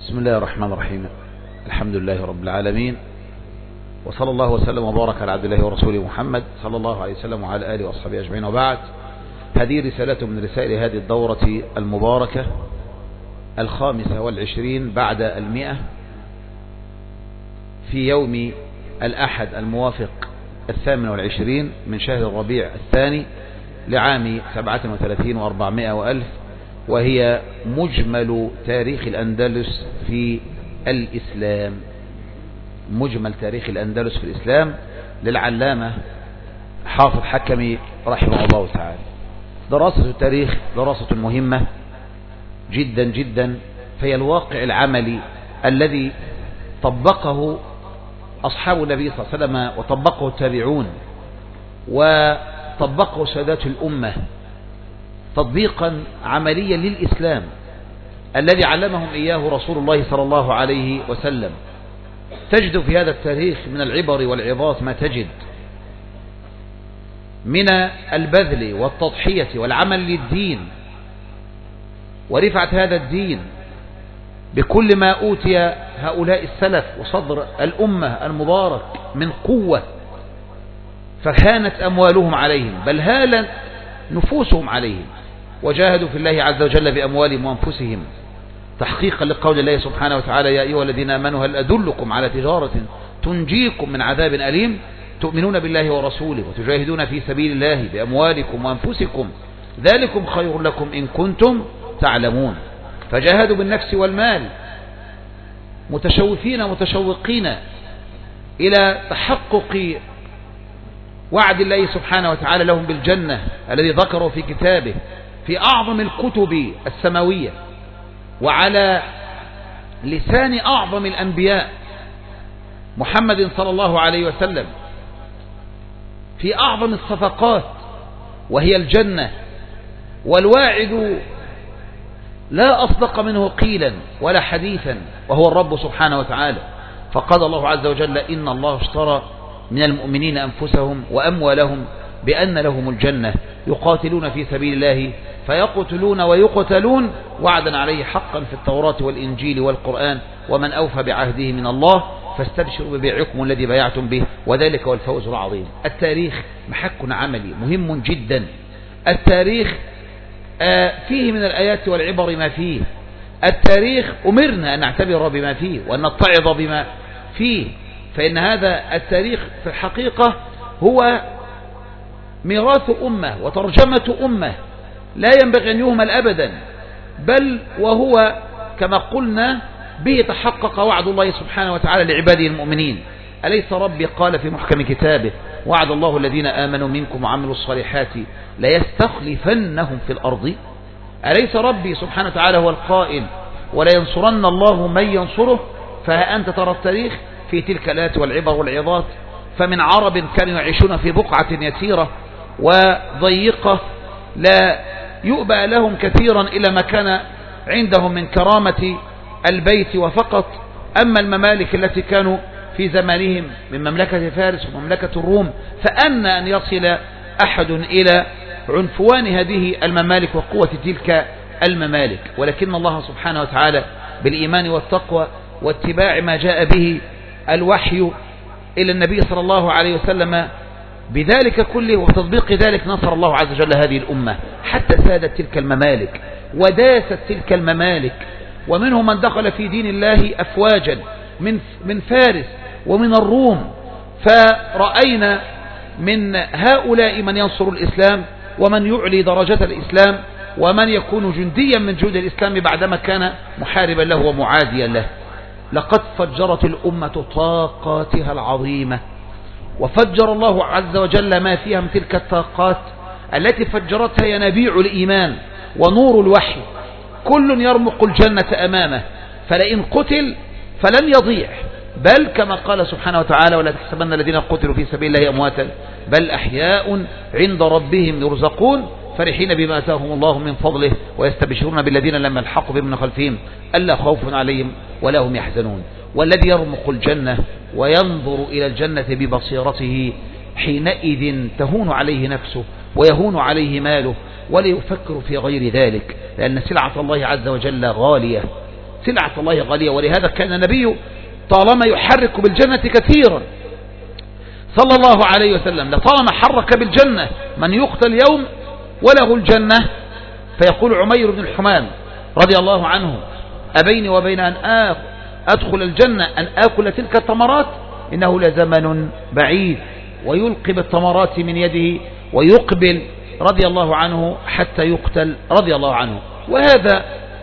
بسم الله الرحمن الرحيم. الحمد لله رب العالمين، وصلى الله وسلم وبارك على عبد الله ورسوله محمد صلى الله عليه وسلم وعلى آله وأصحابه أجمعين، وبعد. هذه رسالة من رسائل هذه الدورة المباركة 25 بعد 100 في يوم الأحد الموافق 28 من شهر الربيع الثاني لعام 37 و400 وألف، وهي مجمل تاريخ الأندلس في الإسلام. مجمل تاريخ الأندلس في الإسلام للعلامة حافظ حكمي رحمه الله تعالى. دراسة التاريخ دراسة مهمة جدا جدا، فهي الواقع العملي الذي طبقه أصحاب النبي صلى الله عليه وسلم، وطبقه التابعون، وطبقه سادات الأمة تطبيقا عمليا للإسلام الذي علمهم إياه رسول الله صلى الله عليه وسلم. تجد في هذا التاريخ من العبر والعظات ما تجد من البذل والتضحية والعمل للدين ورفعة هذا الدين بكل ما أوتي هؤلاء السلف وصدر الأمة المبارك من قوة، فهانت أموالهم عليهم، بل هالت نفوسهم عليهم، وجاهدوا في الله عز وجل بأموالهم وأنفسهم تحقيقا لقول الله سبحانه وتعالى: يا أيها الذين آمنوا هل أدلكم على تجارة تنجيكم من عذاب أليم تؤمنون بالله ورسوله وتجاهدون في سبيل الله بأموالكم وأنفسكم ذلكم خير لكم إن كنتم تعلمون. فجاهدوا بالنفس والمال متشوفين متشوقين إلى تحقق وعد الله سبحانه وتعالى لهم بالجنة الذي ذكروا في كتابه في أعظم الكتب السماوية، وعلى لسان أعظم الأنبياء محمد صلى الله عليه وسلم في أعظم الصفقات، وهي الجنة. والواعد لا أصدق منه قيلا ولا حديثا، وهو الرب سبحانه وتعالى. فقال الله عز وجل: إن الله اشترى من المؤمنين أنفسهم وأموالهم بأن لهم الجنة يقاتلون في سبيل الله فيقتلون ويقتلون وعدا عليه حقا في التوراة والإنجيل والقرآن ومن أوفى بعهده من الله فاستبشروا ببيعكم الذي بايعتم به وذلك هو الفوز العظيم. التاريخ محك عملي مهم جدا. التاريخ فيه من الآيات والعبر ما فيه. التاريخ أمرنا أن نعتبر بما فيه وأن نتعظ بما فيه، فإن هذا التاريخ في الحقيقة هو ميراث أمة وترجمة أمة لا ينبغي أن يهمل أبدا، بل وهو كما قلنا به تحقق وعد الله سبحانه وتعالى لعباده المؤمنين. أليس ربي قال في محكم كتابه: وعد الله الذين آمنوا منكم وعملوا الصالحات ليستخلفنهم في الأرض. أليس ربي سبحانه وتعالى هو القائل: ولا ينصرن الله من ينصره. فها أنت ترى التاريخ في تلك الآيات والعبر والعظات، فمن عرب كانوا يعيشون في بقعة يسيرة وضيقة لا يؤبى لهم كثيرا إلى ما كان عندهم من كرامة البيت وفقط. أما الممالك التي كانوا في زمانهم من مملكة فارس ومملكة الروم، فأن أن يصل أحد إلى عنفوان هذه الممالك وقوة تلك الممالك. ولكن الله سبحانه وتعالى بالإيمان والتقوى واتباع ما جاء به الوحي إلى النبي صلى الله عليه وسلم بذلك كله وتطبيق ذلك نصر الله عز وجل هذه الأمة حتى سادت تلك الممالك وداست تلك الممالك، ومنهم من دخل في دين الله أفواجا من فارس ومن الروم. فرأينا من هؤلاء من ينصر الإسلام ومن يعلي درجة الإسلام ومن يكون جنديا من جند الإسلام بعدما كان محاربا له ومعاديا له. لقد فجرت الأمة طاقاتها العظيمة، وفجر الله عز وجل ما فيها من تلك الطاقات التي فجرتها ينابيع الإيمان ونور الوحي. كل يرمق الجنة أمامه، فلئن قتل فلن يضيع، بل كما قال سبحانه وتعالى: ولا تحسبن الذين قتلوا في سبيل الله أمواتا بل أحياء عند ربهم يرزقون فرحين بما آتاهم الله من فضله ويستبشرون بالذين لم يلحقوا بهم من خلفهم ألا خوف عليهم ولا هم يحزنون. والذي يرمق الجنة وينظر إلى الجنة ببصيرته حينئذ تهون عليه نفسه ويهون عليه ماله ولا يفكر في غير ذلك، لأن سلعة الله عز وجل غالية سلعة الله غالية. ولهذا كان النبي طالما يحرك بالجنة كثيرا صلى الله عليه وسلم، لطالما حرك بالجنة من يقتل يوم وله الجنة، فيقول عمير بن الحمام رضي الله عنه: أبيني وبين أن أدخل الجنة أن آكل تلك التمرات؟ إنه لزمن بعيد. ويلقي بالتمرات من يده ويقبل رضي الله عنه حتى يقتل رضي الله عنه. وهذا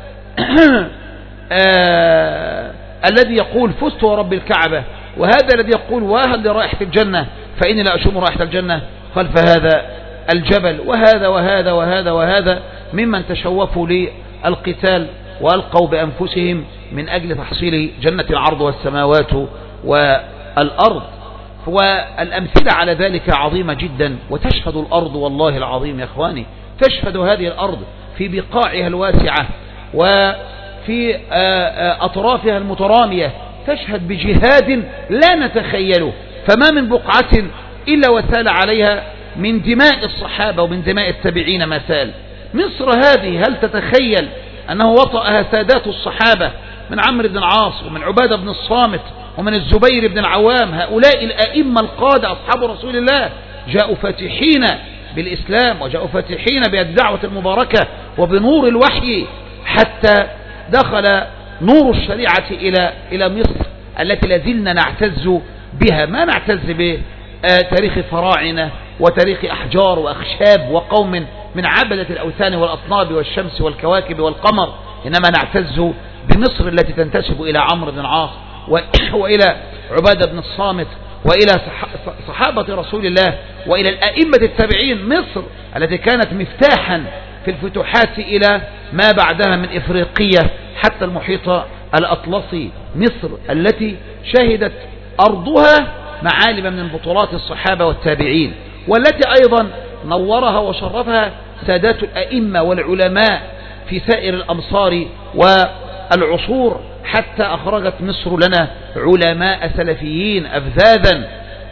الذي يقول فزت ورب الكعبة، وهذا الذي يقول واهل لرائحة الجنة فإني لا أشم رائحة الجنة خلف هذا الجبل. وهذا وهذا وهذا وهذا ممن تشوفوا للقتال وألقوا بأنفسهم من أجل تحصيل جنة العرض والسماوات والأرض. والأمثلة على ذلك عظيمة جدا. وتشهد الأرض والله العظيم يا أخواني، تشهد هذه الأرض في بقاعها الواسعة وفي أطرافها المترامية، تشهد بجهاد لا نتخيله. فما من بقعة إلا وسال عليها من دماء الصحابة ومن دماء التابعين ما سال. مصر هذه هل تتخيل أنه وطأها سادات الصحابة من عمرو بن العاص ومن عبادة بن الصامت ومن الزبير بن العوام، هؤلاء الأئمة القادة أصحاب رسول الله جاءوا فاتحين بالإسلام وجاءوا فاتحين بالدعوة المباركة وبنور الوحي، حتى دخل نور الشريعة إلى مصر التي لازلنا نعتز بها. ما نعتز بتاريخ فراعنة وتاريخ أحجار وأخشاب وقوم من عبدة الأوثان والأطناب والشمس والكواكب والقمر، إنما نعتز بمصر التي تنتسب إلى عمرو بن العاص وإلى عبادة بن الصامت وإلى صحابة رسول الله وإلى الأئمة التابعين. مصر التي كانت مفتاحا في الفتوحات إلى ما بعدها من إفريقية حتى المحيط الأطلسي. مصر التي شهدت أرضها معالم من بطولات الصحابة والتابعين، والتي أيضا نورها وشرفها سادات الأئمة والعلماء في سائر الأمصار والعصور، حتى أخرجت مصر لنا علماء سلفيين أفذاذا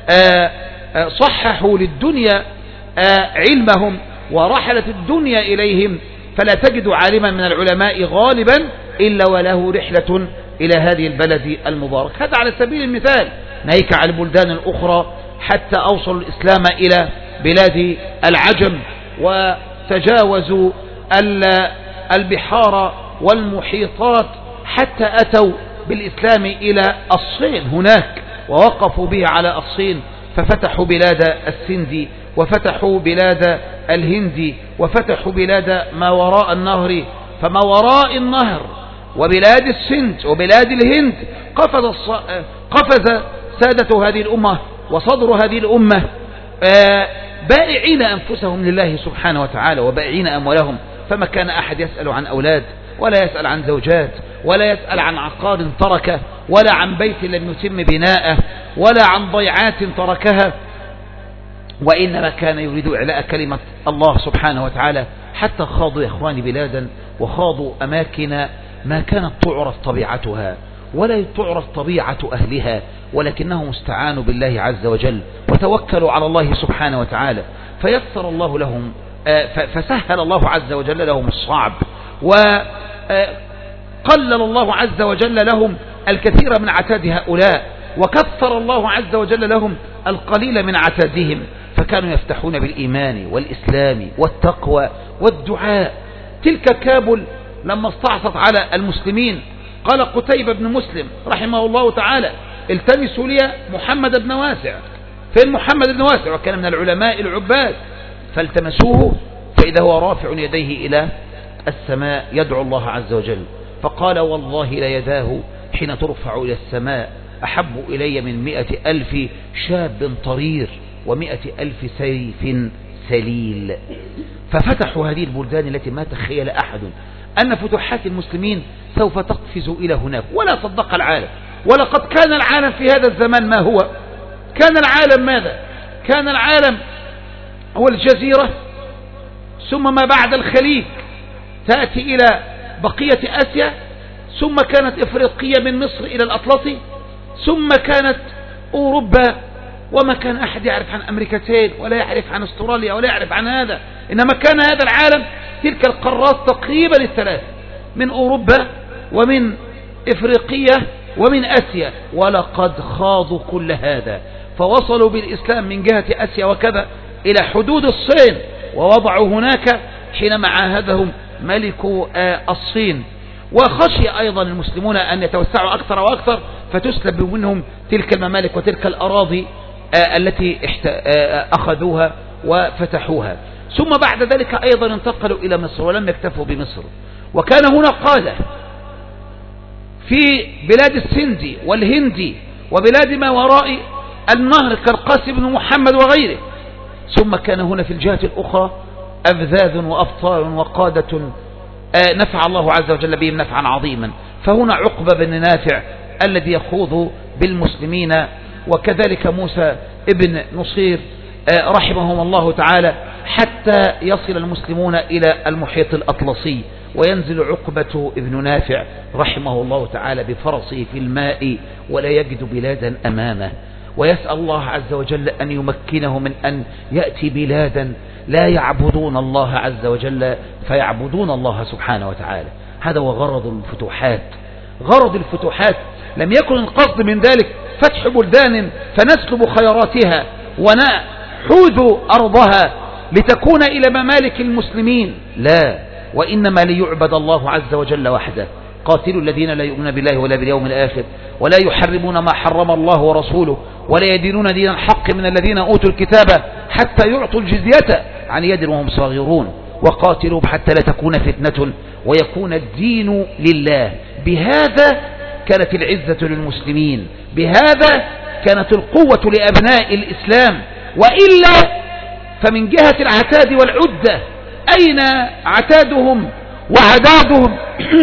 صححوا للدنيا علمهم ورحلت الدنيا إليهم، فلا تجد عالما من العلماء غالبا إلا وله رحلة إلى هذه البلد المبارك. هذا على سبيل المثال، ناهيك عن البلدان الأخرى حتى أوصلوا الإسلام إلى بلاد العجم وتجاوزوا البحار والمحيطات حتى أتوا بالإسلام إلى الصين هناك ووقفوا به على الصين، ففتحوا بلاد السند وفتحوا بلاد الهند وفتحوا بلاد ما وراء النهر. فما وراء النهر وبلاد السند وبلاد الهند قفز سادة هذه الأمة وصدر هذه الأمة بائعين أنفسهم لله سبحانه وتعالى وبائعين أموالهم. فما كان أحد يسأل عن أولاد ولا يسأل عن زوجات ولا يسأل عن عقار تركه ولا عن بيت لم يتم بناءه ولا عن ضيعات تركها، وإنما كان يريد إعلاء كلمة الله سبحانه وتعالى. حتى خاضوا يا إخواني بلادا وخاضوا أماكن ما كانت تعرف طبيعتها ولا تعرف طبيعة أهلها، ولكنهم استعانوا بالله عز وجل وتوكلوا على الله سبحانه وتعالى، فيسر الله لهم فسهل الله عز وجل لهم الصعب، وقلل الله عز وجل لهم الكثير من عتاد هؤلاء، وكثر الله عز وجل لهم القليل من عتادهم، فكانوا يفتحون بالإيمان والإسلام والتقوى والدعاء. تلك كابل لما استعصت على المسلمين قال قتيبة بن مسلم رحمه الله تعالى: التمسوا لي محمد بن واسع. فين محمد بن واسع؟ وكان من العلماء العباد، فالتمسوه فإذا هو رافع يديه إلى السماء يدعو الله عز وجل، فقال: والله ليداه حين ترفع إلى السماء أحب إلي من 100,000 شاب طرير و100,000 سيف سليل. ففتحوا هذه البلدان التي ما تخيل أحد أن فتوحات المسلمين سوف تقفز إلى هناك، ولا صدق العالم. ولقد كان العالم في هذا الزمان ما هو. كان العالم ماذا؟ كان العالم هو الجزيرة، ثم ما بعد الخليج تأتي إلى بقية آسيا، ثم كانت إفريقية من مصر إلى الأطلسي، ثم كانت أوروبا، وما كان أحد يعرف عن أمريكتين ولا يعرف عن استراليا ولا يعرف عن هذا، إنما كان هذا العالم تلك القارات تقريبا الثلاث من أوروبا ومن إفريقية ومن آسيا، ولقد خاضوا كل هذا، فوصلوا بالإسلام من جهة آسيا وكذا إلى حدود الصين، ووضعوا هناك حينما عاهدهم ملك الصين. وخشي أيضا المسلمون أن يتوسعوا أكثر وأكثر فتسلب منهم تلك الممالك وتلك الأراضي التي أخذوها وفتحوها. ثم بعد ذلك أيضا انتقلوا إلى مصر ولم يكتفوا بمصر، وكان هنا قادة في بلاد السند والهند وبلاد ما وراء النهر كالقاسم بن محمد وغيره. ثم كان هنا في الجهة الأخرى أفذاذ وأبطال وقادة نفع الله عز وجل بهم نفعا عظيما. فهنا عقبة بن نافع الذي يخوض بالمسلمين، وكذلك موسى ابن نصير رحمهم الله تعالى، حتى يصل المسلمون إلى المحيط الأطلسي، وينزل عقبة ابن نافع رحمه الله تعالى بفرسه في الماء ولا يجد بلادا أمامه، ويسأل الله عز وجل أن يمكنه من أن يأتي بلادا لا يعبدون الله عز وجل فيعبدون الله سبحانه وتعالى. هذا هو غرض الفتوحات. غرض الفتوحات لم يكن القصد من ذلك فتح بلدان فنسلب خيراتها ونحوذ أرضها لتكون إلى ممالك المسلمين، لا، وإنما ليعبد الله عز وجل وحده. قاتلوا الذين لا يؤمنون بالله ولا باليوم الآخر ولا يحرمون ما حرم الله ورسوله ولا يدينون دين الحق من الذين أوتوا الكتاب حتى يعطوا الجزية عن يد وهم صاغرون وقاتلوا حتى لا تكون فتنة ويكون الدين لله. بهذا كانت العزة للمسلمين، بهذا كانت القوة لأبناء الإسلام. وإلا فمن جهة العتاد والعدة أين عتادهم وعدادهم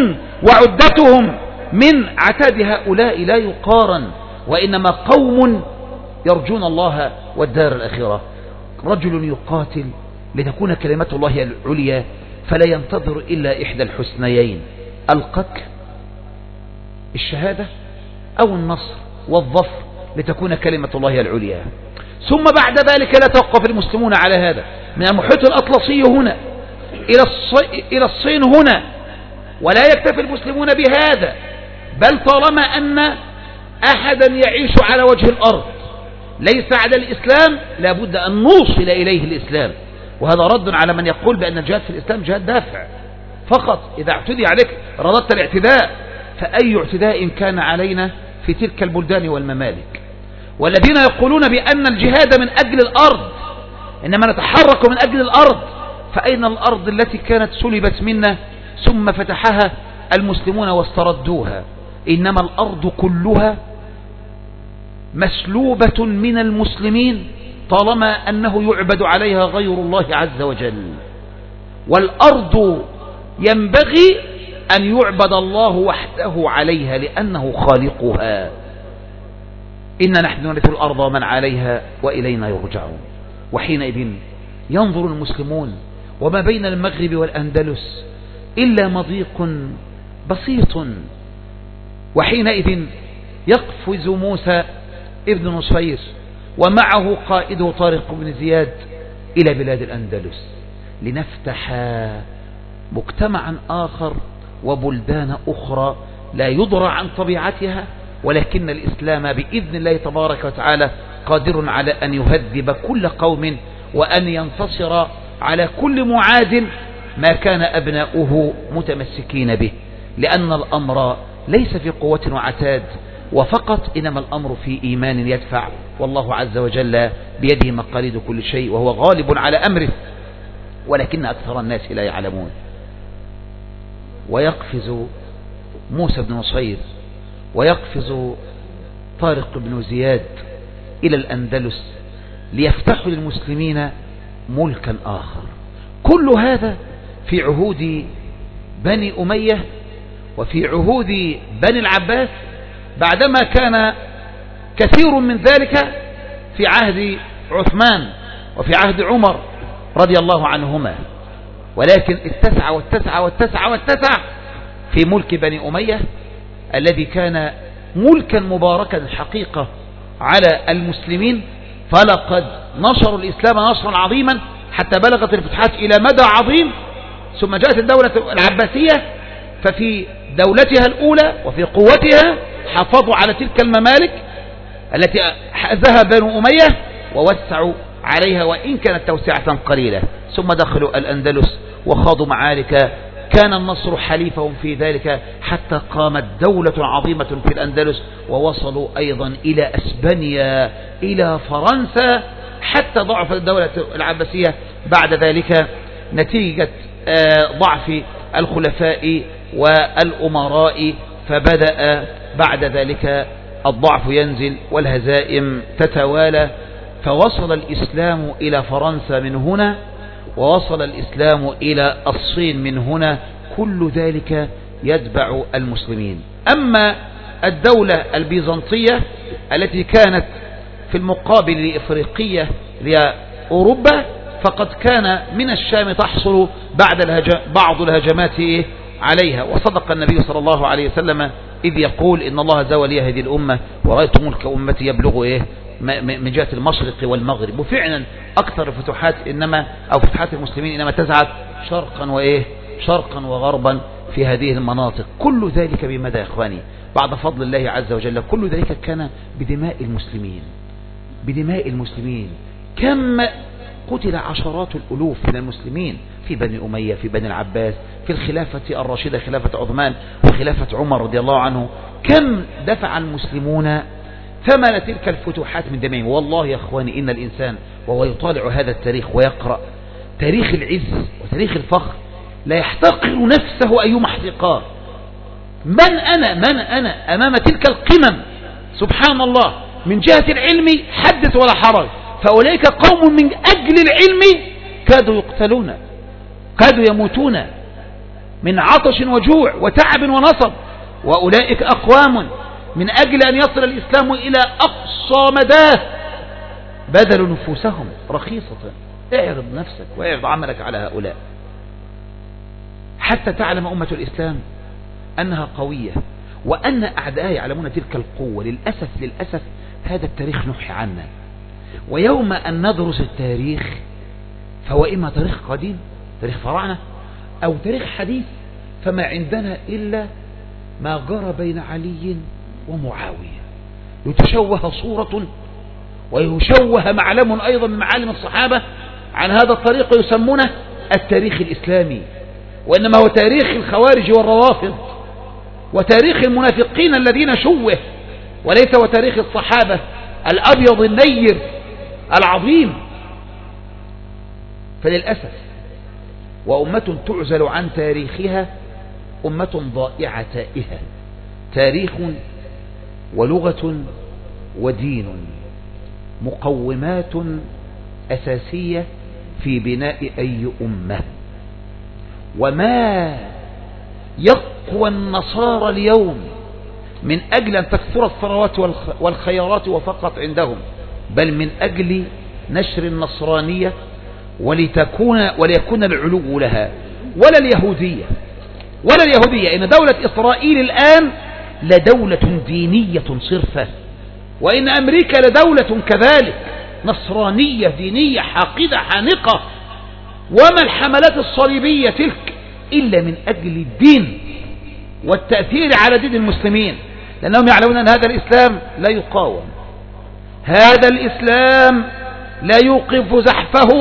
وعدتهم من عتاد هؤلاء؟ لا يقارن، وإنما قوم يرجون الله والدار الآخرة. رجل يقاتل لتكون كلمة الله العليا فلا ينتظر إلا إحدى الحسنيين: القتل، الشهادة، أو النصر والظفر لتكون كلمة الله العليا. ثم بعد ذلك لا توقف المسلمون على هذا، من المحيط الأطلسي هنا إلى الصين هنا، ولا يكتفي المسلمون بهذا، بل طالما أن أحدا يعيش على وجه الأرض ليس على الإسلام لابد أن نوصل إليه الإسلام. وهذا رد على من يقول بأن الجهاد في الإسلام جهاد دافع فقط، إذا اعتدي عليك رددت الاعتداء، فأي اعتداء كان علينا في تلك البلدان والممالك. والذين يقولون بأن الجهاد من أجل الأرض، إنما نتحرك من أجل الأرض، فأين الأرض التي كانت سلبت منا ثم فتحها المسلمون واستردوها؟ إنما الأرض كلها مسلوبة من المسلمين طالما أنه يعبد عليها غير الله عز وجل. والأرض ينبغي أن يعبد الله وحده عليها لأنه خالقها. إنا نحن نرث الأرض ومن عليها وإلينا يرجعون. وحينئذ ينظر المسلمون وما بين المغرب والأندلس إلا مضيق بسيط، وحينئذ يقفز موسى ابن نصير ومعه قائده طارق بن زياد إلى بلاد الأندلس لنفتح مجتمعا آخر وبلدان أخرى لا يدرى عن طبيعتها، ولكن الإسلام بإذن الله تبارك وتعالى قادر على أن يهذب كل قوم وأن ينتصر على كل معاد ما كان أبناؤه متمسكين به، لأن الأمر ليس في قوة وعتاد وفقط، إنما الأمر في إيمان يدفع، والله عز وجل بيده مقاليد كل شيء وهو غالب على أمره، ولكن أكثر الناس لا يعلمون. ويقفز موسى بن نصير ويقفز طارق بن زياد إلى الأندلس ليفتحوا للمسلمين ملكا آخر. كل هذا في عهود بني أمية وفي عهود بني العباس، بعدما كان كثير من ذلك في عهد عثمان وفي عهد عمر رضي الله عنهما، ولكن اتسع واتسع واتسع واتسع في ملك بني أمية الذي كان ملكا مباركا الحقيقة على المسلمين، فلقد نشروا الإسلام نشرا عظيما حتى بلغت الفتوحات إلى مدى عظيم. ثم جاءت الدولة العباسية ففي دولتها الأولى وفي قوتها حافظوا على تلك الممالك التي حازها بنو أمية ووسعوا عليها وإن كانت توسعة قليلة، ثم دخلوا الأندلس وخاضوا معارك كان النصر حليفهم في ذلك حتى قامت دولة عظيمة في الأندلس، ووصلوا أيضا إلى أسبانيا إلى فرنسا، حتى ضعفت الدولة العباسية بعد ذلك نتيجة ضعف الخلفاء والأمراء، فبدأ بعد ذلك الضعف ينزل والهزائم تتوالى، فوصل الإسلام إلى فرنسا من هنا، ووصل الإسلام إلى الصين من هنا، كل ذلك يتبع المسلمين. أما الدولة البيزنطية التي كانت في المقابل لإفريقية لأوروبا، فقد كان من الشام تحصل بعض الهجمات عليها، وصدق النبي صلى الله عليه وسلم إذ يقول إن الله زوى لي هذه الأمة ورأيت ملك أمتي يبلغ من جهة المشرق والمغرب. وفعلا أكثر الفتوحات فتوحات المسلمين إنما تزعت شرقا وغربا في هذه المناطق. كل ذلك بماذا يا إخواني؟ بعد فضل الله عز وجل. كل ذلك كان بدماء المسلمين. كم قتل عشرات الألوف من المسلمين في بني أمية، في بني العباس، في الخلافة الراشدة، خلافة عثمان وخلافة عمر رضي الله عنه. كم دفع المسلمون ثمن تلك الفتوحات من دمهم. والله يا أخواني إن الإنسان وهو يطالع هذا التاريخ ويقرأ تاريخ العز وتاريخ الفخر لا يحتقر نفسه أيما احتقار. من أنا أمام تلك القمم؟ سبحان الله، من جهة العلم حدث ولا حرج، فأولئك قوم من أجل العلم كادوا يقتلون، كادوا يموتون من عطش وجوع وتعب ونصب، وأولئك أقوام من أجل أن يصل الإسلام إلى أقصى مداه بذلوا نفوسهم رخيصة. اعرض نفسك واعرض عملك على هؤلاء حتى تعلم أمة الإسلام أنها قوية، وأن أعداء يعلمون تلك القوة. للأسف هذا التاريخ نحي عنا، ويوم أن ندرس التاريخ فهو إما تاريخ قديم، تاريخ فراعنة، أو تاريخ حديث، فما عندنا إلا ما جرى بين علي ومعاوية، يتشوه صورة ويشوه معلم أيضا من معالم الصحابة عن هذا الطريق يسمونه التاريخ الإسلامي، وإنما هو تاريخ الخوارج والروافض وتاريخ المنافقين الذين شوه، وليس وتاريخ الصحابة الأبيض النير العظيم. فللأسف وأمة تعزل عن تاريخها أمة ضائعة تائهة، تاريخ ولغة ودين مقومات أساسية في بناء أي أمة. وما يقوى النصارى اليوم من أجل أن تكثر الثروات والخيرات وفقط عندهم، بل من أجل نشر النصرانية وليكون العلو لها، ولا اليهودية. إن دولة إسرائيل الآن لدولة دينية صرفة، وإن أمريكا لدولة كذلك نصرانية دينية حاقدة حانقة. وما الحملات الصليبية تلك إلا من أجل الدين والتأثير على دين المسلمين، لأنهم يعلمون أن هذا الإسلام لا يقاوم، هذا الإسلام لا يوقف زحفه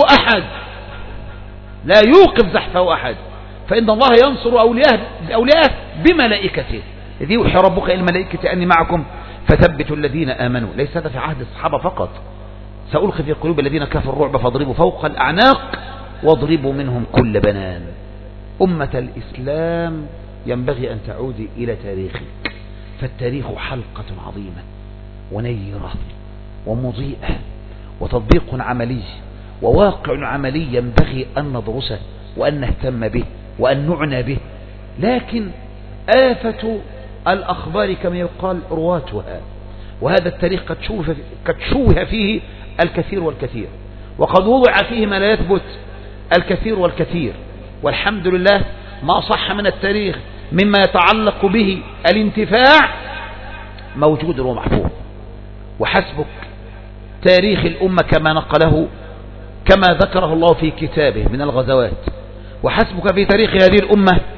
أحد، فإن الله ينصر أولياءه بملائكته، إذ يوحي ربك إلى الملائكة أني معكم فثبتوا الذين آمنوا. ليس هذا في عهد الصحابة فقط، سألقي في قلوب الذين كفروا الرعب فاضربوا فوق الأعناق واضربوا منهم كل بنان. أمة الإسلام ينبغي أن تعودي إلى تاريخك، فالتاريخ حلقة عظيمة ونيرة ومضيئة وتطبيق عملي وواقع عملي ينبغي أن ندرسه وأن نهتم به وأن نعنى به. لكن آفة الأخبار كما يقال رواتها، وهذا التاريخ قد شوه فيه الكثير والكثير، وقد وضع فيه ما لا يثبت الكثير والكثير. والحمد لله ما صح من التاريخ مما يتعلق به الانتفاع موجود ومحفوظ. وحسبك تاريخ الأمة كما ذكره الله في كتابه من الغزوات، وحسبك في تاريخ هذه الأمة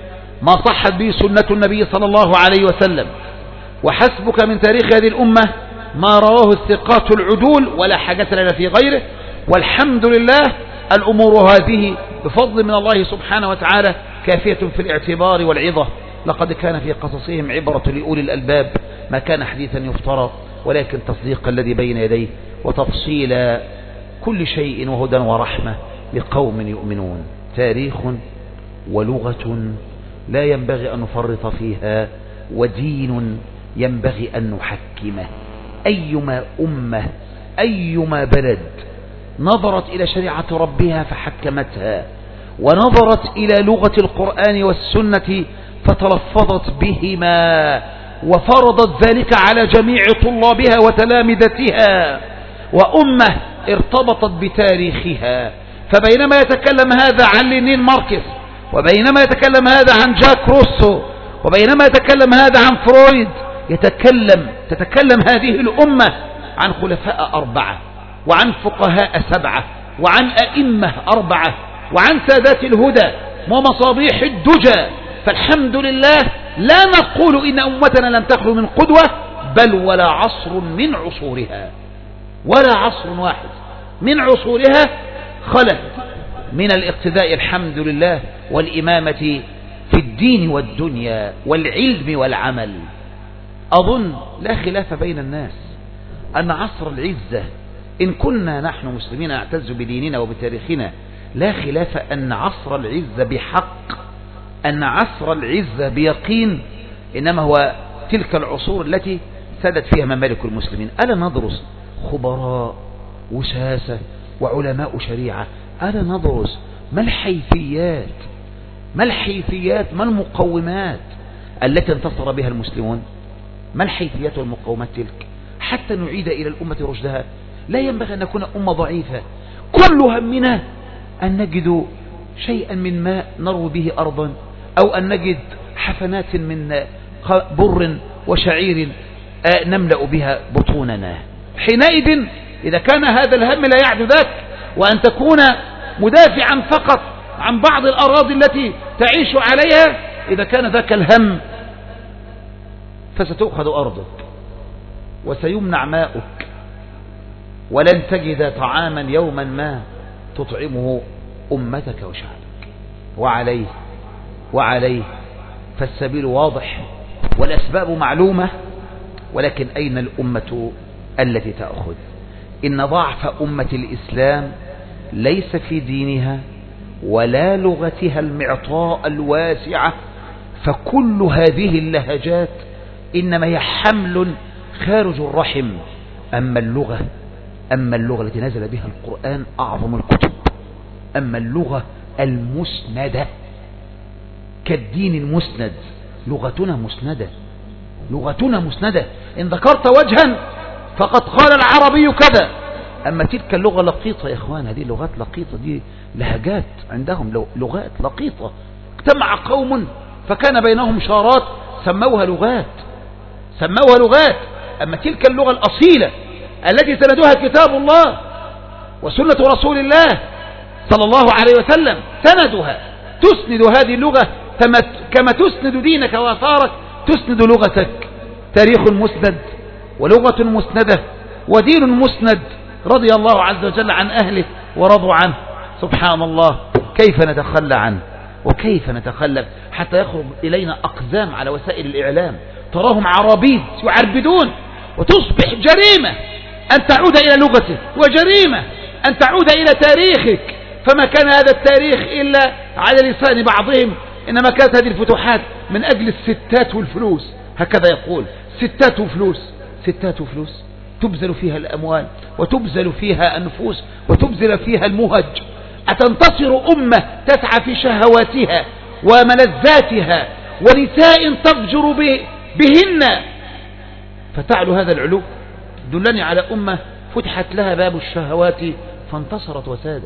ما صحت به سنة النبي صلى الله عليه وسلم. وحسبك من تاريخ هذه الأمة ما رواه الثقات العدول ولا حاجة لنا في غيره. والحمد لله الأمور هذه بفضل من الله سبحانه وتعالى كافية في الاعتبار والعظة. لقد كان في قصصهم عبرة لأولي الألباب ما كان حديثا يفترى ولكن تصديق الذي بين يديه وتفصيل كل شيء وهدى ورحمة لقوم يؤمنون. تاريخ ولغة لا ينبغي أن نفرط فيها، ودين ينبغي أن نحكمه. أيما أمة أيما بلد نظرت إلى شريعة ربها فحكمتها، ونظرت إلى لغة القرآن والسنة فتلفظت بهما، وفرضت ذلك على جميع طلابها وتلامذتها، وأمة ارتبطت بتاريخها. فبينما يتكلم هذا عن لينين ماركس، وبينما يتكلم هذا عن جاك روسو، وبينما يتكلم هذا عن فرويد، تتكلم هذه الأمة عن خلفاء 4 وعن فقهاء 7 وعن أئمة 4 وعن سادات الهدى ومصابيح الدجى. فالحمد لله لا نقول إن أمتنا لم تخلو من قدوة، بل ولا عصر من عصورها، ولا عصر واحد من عصورها خلت من الاقتداء الحمد لله والإمامة في الدين والدنيا والعلم والعمل. أظن لا خلاف بين الناس أن عصر العزة، إن كنا نحن مسلمين نعتز بديننا وبتاريخنا، لا خلاف أن عصر العزة بحق، أن عصر العزة بيقين إنما هو تلك العصور التي سادت فيها ممالك المسلمين. ألا ندرس خبراء وساسة وعلماء شريعة؟ ألا ندرس ما الحيثيات ما المقومات التي انتصر بها المسلمون؟ ما الحيثيات والمقومات تلك حتى نعيد إلى الأمة رشدها؟ لا ينبغي أن نكون أمة ضعيفة كل همنا أن نجد شيئا من ماء نروي به أرضا، أو أن نجد حفنات من بر وشعير نملأ بها بطوننا. حينئذ إذا كان هذا الهم لا يعد ذاك، وأن تكون مدافعا فقط عن بعض الأراضي التي تعيش عليها، إذا كان ذاك الهم فستؤخذ أرضك وسيمنع ماؤك، ولن تجد طعاما يوما ما تطعمه أمتك وشعبك. وعليه فالسبيل واضح والأسباب معلومة، ولكن أين الأمة التي تأخذ؟ إن ضعف أمة الإسلام ليس في دينها ولا لغتها المعطاء الواسعة، فكل هذه اللهجات إنما هي حمل خارج الرحم. أما اللغة التي نزل بها القرآن أعظم الكتب، أما اللغة المسندة كالدين المسند، لغتنا مسندة. إن ذكرت وجها فقد قال العربي كذا. أما تلك اللغة لقيطة يا إخوان، هذه لغات لقيطة، دي لهجات عندهم، لغات لقيطة. اجتمع قوم فكان بينهم شارات سموها لغات. أما تلك اللغة الأصيلة التي سندها كتاب الله وسنة رسول الله صلى الله عليه وسلم، تسند هذه اللغة كما تسند دينك وآثارك، تسند لغتك. تاريخ مسند ولغة مسندة ودين مسند، رضي الله عز وجل عن أهله ورضوا عنه. سبحان الله، كيف نتخلى عنه وكيف نتخلف حتى يخرج إلينا أقزام على وسائل الإعلام تراهم عرابيد يعربدون، وتصبح جريمة أن تعود إلى لغتك، وجريمة أن تعود إلى تاريخك. فما كان هذا التاريخ إلا على لسان بعضهم، إنما كانت هذه الفتوحات من أجل الستات والفلوس، هكذا يقول، ستات وفلوس تبذل فيها الأموال وتبذل فيها النفوس وتبذل فيها المهج. أتنتصر أمة تسعى في شهواتها وملذاتها ونساء تفجر بهن فتعلو هذا العلو؟ دلني على أمة فتحت لها باب الشهوات فانتصرت وسادت.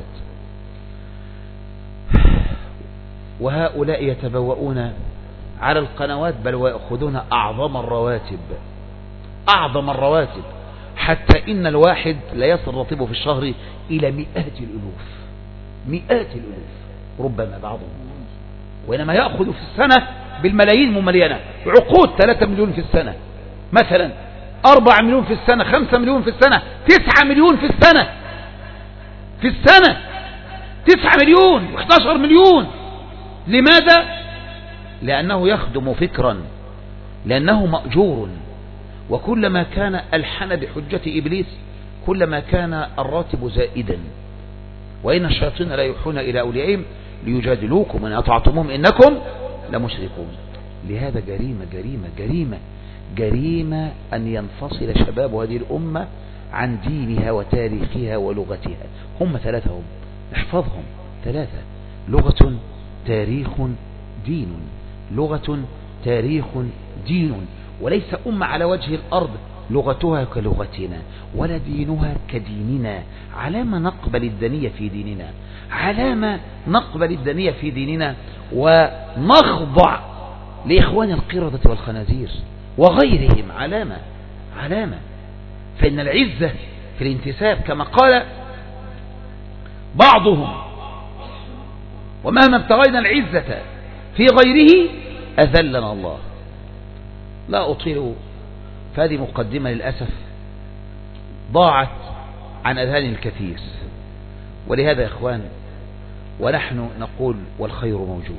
وهؤلاء يتبوؤون على القنوات بل ويأخذون أعظم الرواتب، حتى إن الواحد لا يصل راتبه في الشهر إلى مئات الألوف ربما بعضهم، وإنما يأخذ في السنة بالملايين مملينة، عقود 3 مليون في السنة مثلا، 4 مليون في السنة، 5 مليون في السنة، 9 مليون في السنة، 9 مليون و11 مليون. لماذا؟ لأنه يخدم فكرا، لأنه مأجور، وكلما كان ألحن بحجة إبليس كلما كان الراتب زائدا. وإن الشياطين لا يوحون إلى أوليائهم ليجادلوكم وإن أطعتموهم إنكم لمشركون. لهذا جريمة أن ينفصل شباب هذه الأمة عن دينها وتاريخها ولغتها. هم 3، هم احفظهم 3: لغة، تاريخ، دين. لغة، تاريخ، دين. وليس أمة على وجه الأرض لغتها كلغتنا ولا دينها كديننا. علامة نقبل الدنية في ديننا، علامة نقبل الدنية في ديننا ونخضع لإخوان القردة والخنازير وغيرهم. علامة. فإن العزة في الانتساب كما قال بعضهم: ومهما ابتغينا العزة في غيره أذلنا الله. لا أطيل، فهذه مقدمة للأسف ضاعت عن أذهان الكثير. ولهذا يا إخوان، ونحن نقول والخير موجود،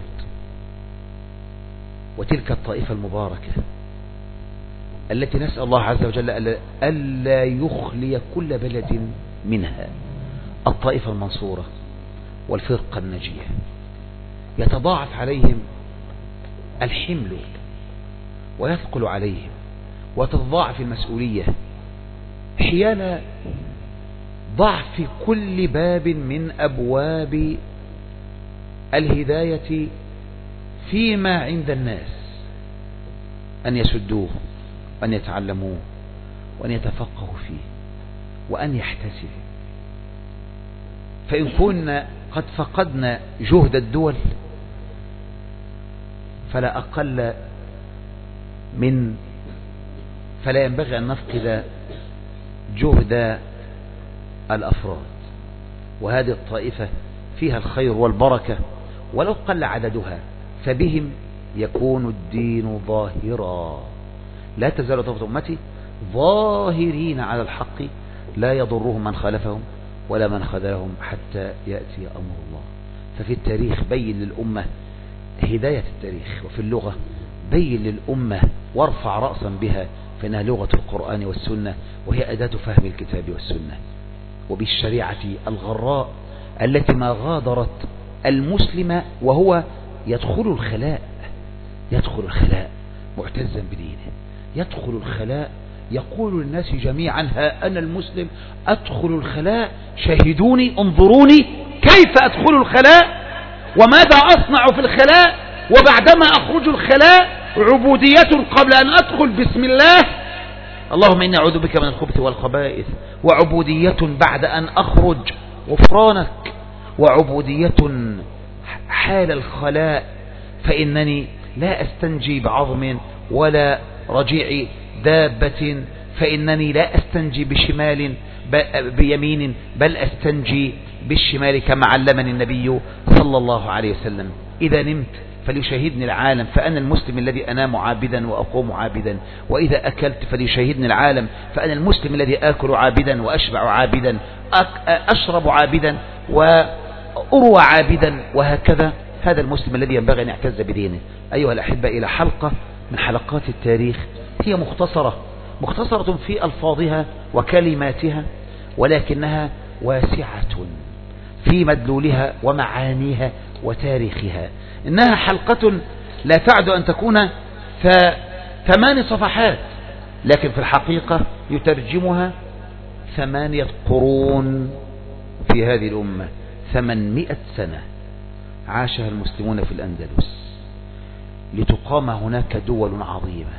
وتلك الطائفة المباركة التي نسأل الله عز وجل ألا يخلي كل بلد منها، الطائفة المنصورة والفرقة الناجية، يتضاعف عليهم الحمل ويثقل عليهم وتتضاعف المسؤولية حيال ضعف كل باب من أبواب الهداية فيما عند الناس أن يسدوه وأن يتعلموه وأن يتفقهوا فيه وأن يحتسبوا. فإن كنا قد فقدنا جهد الدول فلا ينبغي أن نفقد جهد الأفراد. وهذه الطائفة فيها الخير والبركة، ولو قل عددها فبهم يكون الدين ظاهرا. لا تزال طائفة أمتي ظاهرين على الحق لا يضرهم من خالفهم ولا من خذلهم حتى يأتي أمر الله. ففي التاريخ بين للأمة هداية التاريخ، وفي اللغة بين للأمة وارفع رأسا بها، فإنها لغة القرآن والسنة، وهي أداة فهم الكتاب والسنة. وبالشريعة الغراء التي ما غادرت المسلم وهو يدخل الخلاء معتزا بدينه، يدخل الخلاء يقول للناس جميعا: ها أنا المسلم أدخل الخلاء، شاهدوني، انظروني كيف أدخل الخلاء وماذا أصنع في الخلاء، وبعدما أخرج الخلاء عبودية قبل أن أدخل بسم الله، اللهم إني أعوذ بك من الخبث والخبائث، وعبودية بعد أن أخرج غفرانك، وعبودية حال الخلاء، فإنني لا أستنجي بعظم ولا رجيع دابة، فإنني لا أستنجي بيمين بل أستنجي بالشمال كما علمني النبي صلى الله عليه وسلم. إذا نمت فليشاهدني العالم فأنا المسلم الذي أنام عابدا وأقوم عابدا، وإذا أكلت فليشاهدني العالم فأنا المسلم الذي آكل عابدا وأشبع عابدا، أشرب عابدا وأروى عابدا، وهكذا. هذا المسلم الذي ينبغي أن يعتز بدينه. أيها الأحبة، إلى حلقة من حلقات التاريخ هي مختصرة في ألفاظها وكلماتها، ولكنها واسعة في مدلولها ومعانيها وتاريخها. إنها حلقة لا تعد أن تكون 8 صفحات، لكن في الحقيقة يترجمها 8 قرون في هذه الأمة. 800 سنة عاشها المسلمون في الأندلس لتقام هناك دول عظيمة.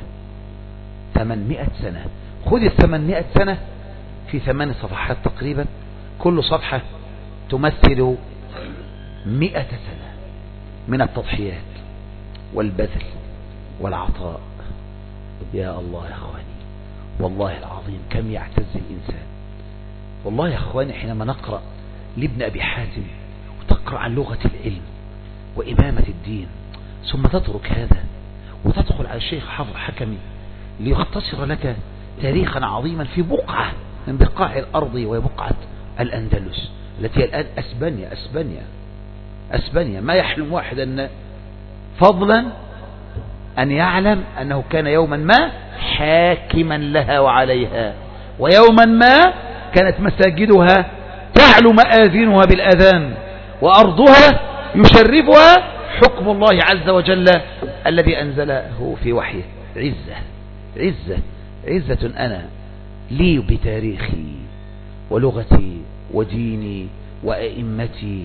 800 سنة. خذ 800 سنة في 8 صفحات تقريبا، كل صفحة تمثل 100 سنة من التضحيات والبذل والعطاء. يا الله يا أخواني، والله العظيم كم يعتز الإنسان. والله يا أخواني، حينما نقرأ لابن أبي حاتم وتقرأ عن لغة العلم وإمامة الدين ثم تترك هذا وتدخل على الشيخ حافظ حكمي ليختصر لك تاريخا عظيما في بقعة من بقاع الأرض، وهي بقعة الأندلس التي الآن أسبانيا. ما يحلم واحد أن فضلا أن يعلم أنه كان يوما ما حاكما لها وعليها، ويوما ما كانت مساجدها تعلو مآذنها بالأذان، وأرضها يشرفها حكم الله عز وجل الذي أنزله في وحيه. عزة أنا لي بتاريخي ولغتي وديني وأئمتي،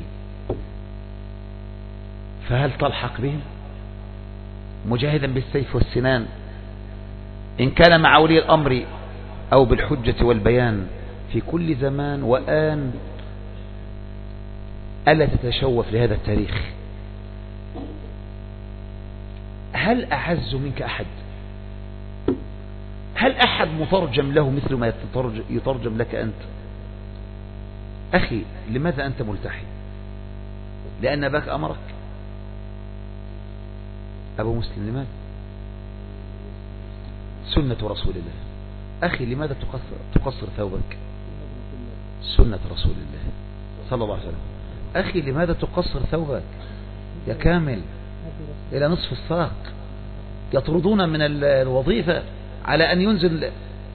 فهل تلحق بهم مجاهدا بالسيف والسنان إن كان مع ولي الأمر أو بالحجة والبيان في كل زمان وآن؟ ألا تتشوف لهذا التاريخ؟ هل أعز منك أحد؟ هل أحد مترجم له مثل ما يترجم لك أنت؟ أخي، لماذا أنت ملتحي؟ لأن أباك أمرك؟ أبو مسلم لماذا؟ سنة رسول الله. أخي، لماذا تقصر ثوبك؟ سنة رسول الله صلى الله عليه وسلم. أخي، لماذا تقصر ثوبك يا كامل إلى نصف الساق؟ يطردون من الوظيفة على أن ينزل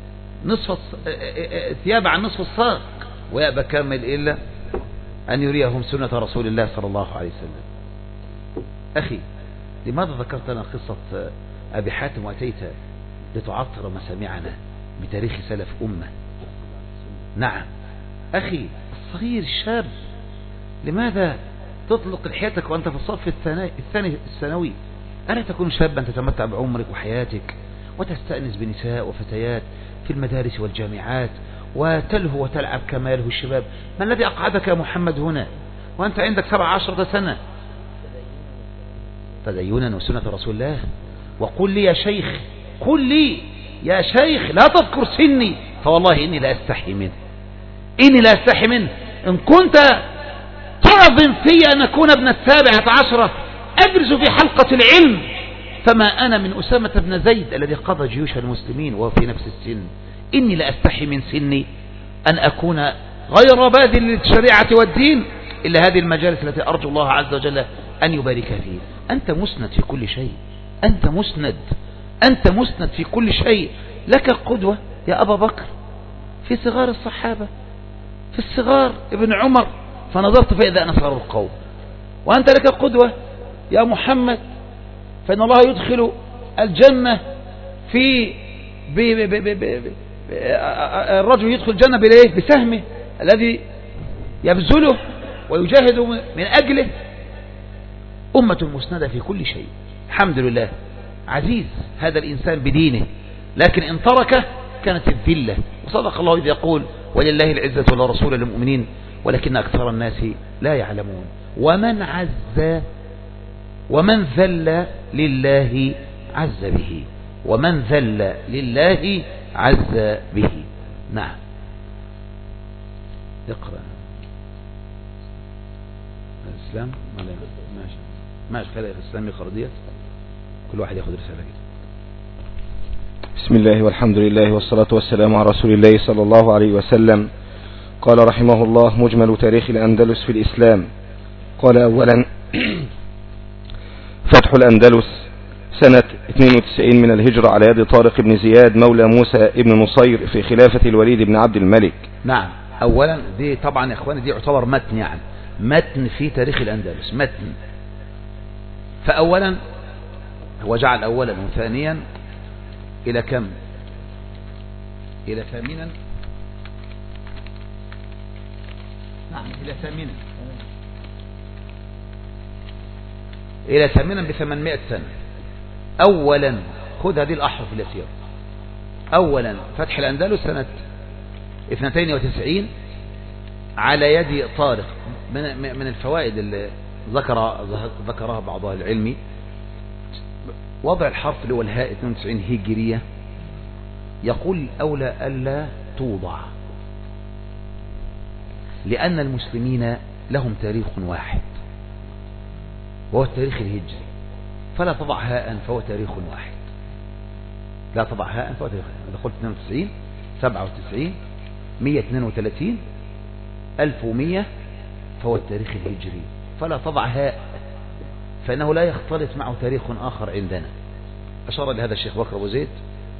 ثياب عن نصف الساق، ويأبى كامل إلا أن يريهم سنة رسول الله صلى الله عليه وسلم. أخي، لماذا ذكرت لنا قصة أبي حاتم وأتيت لتعطر مسامعنا بتاريخ سلف أمة؟ نعم أخي الصغير الشاب، لماذا تطلق لحيتك وأنت في الصف الثاني الثانوي؟ ألا تكون شابا تتمتع بعمرك وحياتك وتستأنس بنساء وفتيات في المدارس والجامعات وتلهو وتلعب كما يلهو الشباب؟ ما الذي أقعدك يا محمد هنا وأنت عندك 17 سنة؟ تدينا وسنة رسول الله. وقل لي يا شيخ، قل لي يا شيخ لا تذكر سني، فوالله إني لا أستحي منه. إن كنت تعظم في أن أكون ابن 17 أدرس في حلقة العلم، فما أنا من أسامة بن زيد الذي قضى جيوش المسلمين وهو في نفس السن. إني لا أستحي من سني أن أكون غير باذل للشريعة والدين إلا هذه المجالس التي أرجو الله عز وجل أن يبارك فيه. أنت مسند في كل شيء، أنت مسند في كل شيء. لك قدوة يا أبا بكر في صغار الصحابة، في الصغار ابن عمر فنظرت فإذا أنا صغار القوم. وأنت لك قدوة يا محمد، فإن الله يدخل الجنة في الرجل يدخل الجنة بسهمه الذي يبذله ويجاهد من أجله. أمة مسندة في كل شيء، الحمد لله. عزيز هذا الإنسان بدينه، لكن إن تركه كانت الذلة. وصدق الله إذ يقول ولله العزة ولرسوله للمؤمنين ولكن أكثر الناس لا يعلمون. ومن عز ومن ذل لله عز به، ومن ذل لله عز به. نعم اقرأ. الإسلام ماشي خلق الإسلام يقرأ ديت، كل واحد ياخد رسالة كده. بسم الله والحمد لله والصلاة والسلام على رسول الله صلى الله عليه وسلم. قال رحمه الله: مجمل تاريخ الأندلس في الإسلام. قال: أولا فتح الأندلس سنة 92 من الهجرة على يد طارق بن زياد مولى موسى ابن نصير في خلافة الوليد بن عبد الملك. نعم. أولا دي طبعا يا إخواني دي يعتبر متن، يعني متن في تاريخ الأندلس، متن. فأولا هو جعل أولا وثانيا إلى كم؟ إلى ثامنا. نعم إلى ثامنا، إلى ثامنا ب800 سنة. أولا خذ هذه الأحرف اليسيرة. أولا فتح الأندلس سنة 92 على يد طارق. من الفوائد اللي ذكرها بعض أهل العلم وضع الحرف اللي هو الهاء 92 هجرية، يقول أولى ألا توضع، لأن المسلمين لهم تاريخ واحد وهو التاريخ الهجري، فلا تضع هاء فهو تاريخ واحد. لا تضع هاء فهو تاريخ واحد. إذا قلت 92 97 132 1100 فهو التاريخ الهجري، فلا تضع هاء فإنه لا يختلط معه تاريخ آخر عندنا. أشار لهذا الشيخ بكر أبو زيد.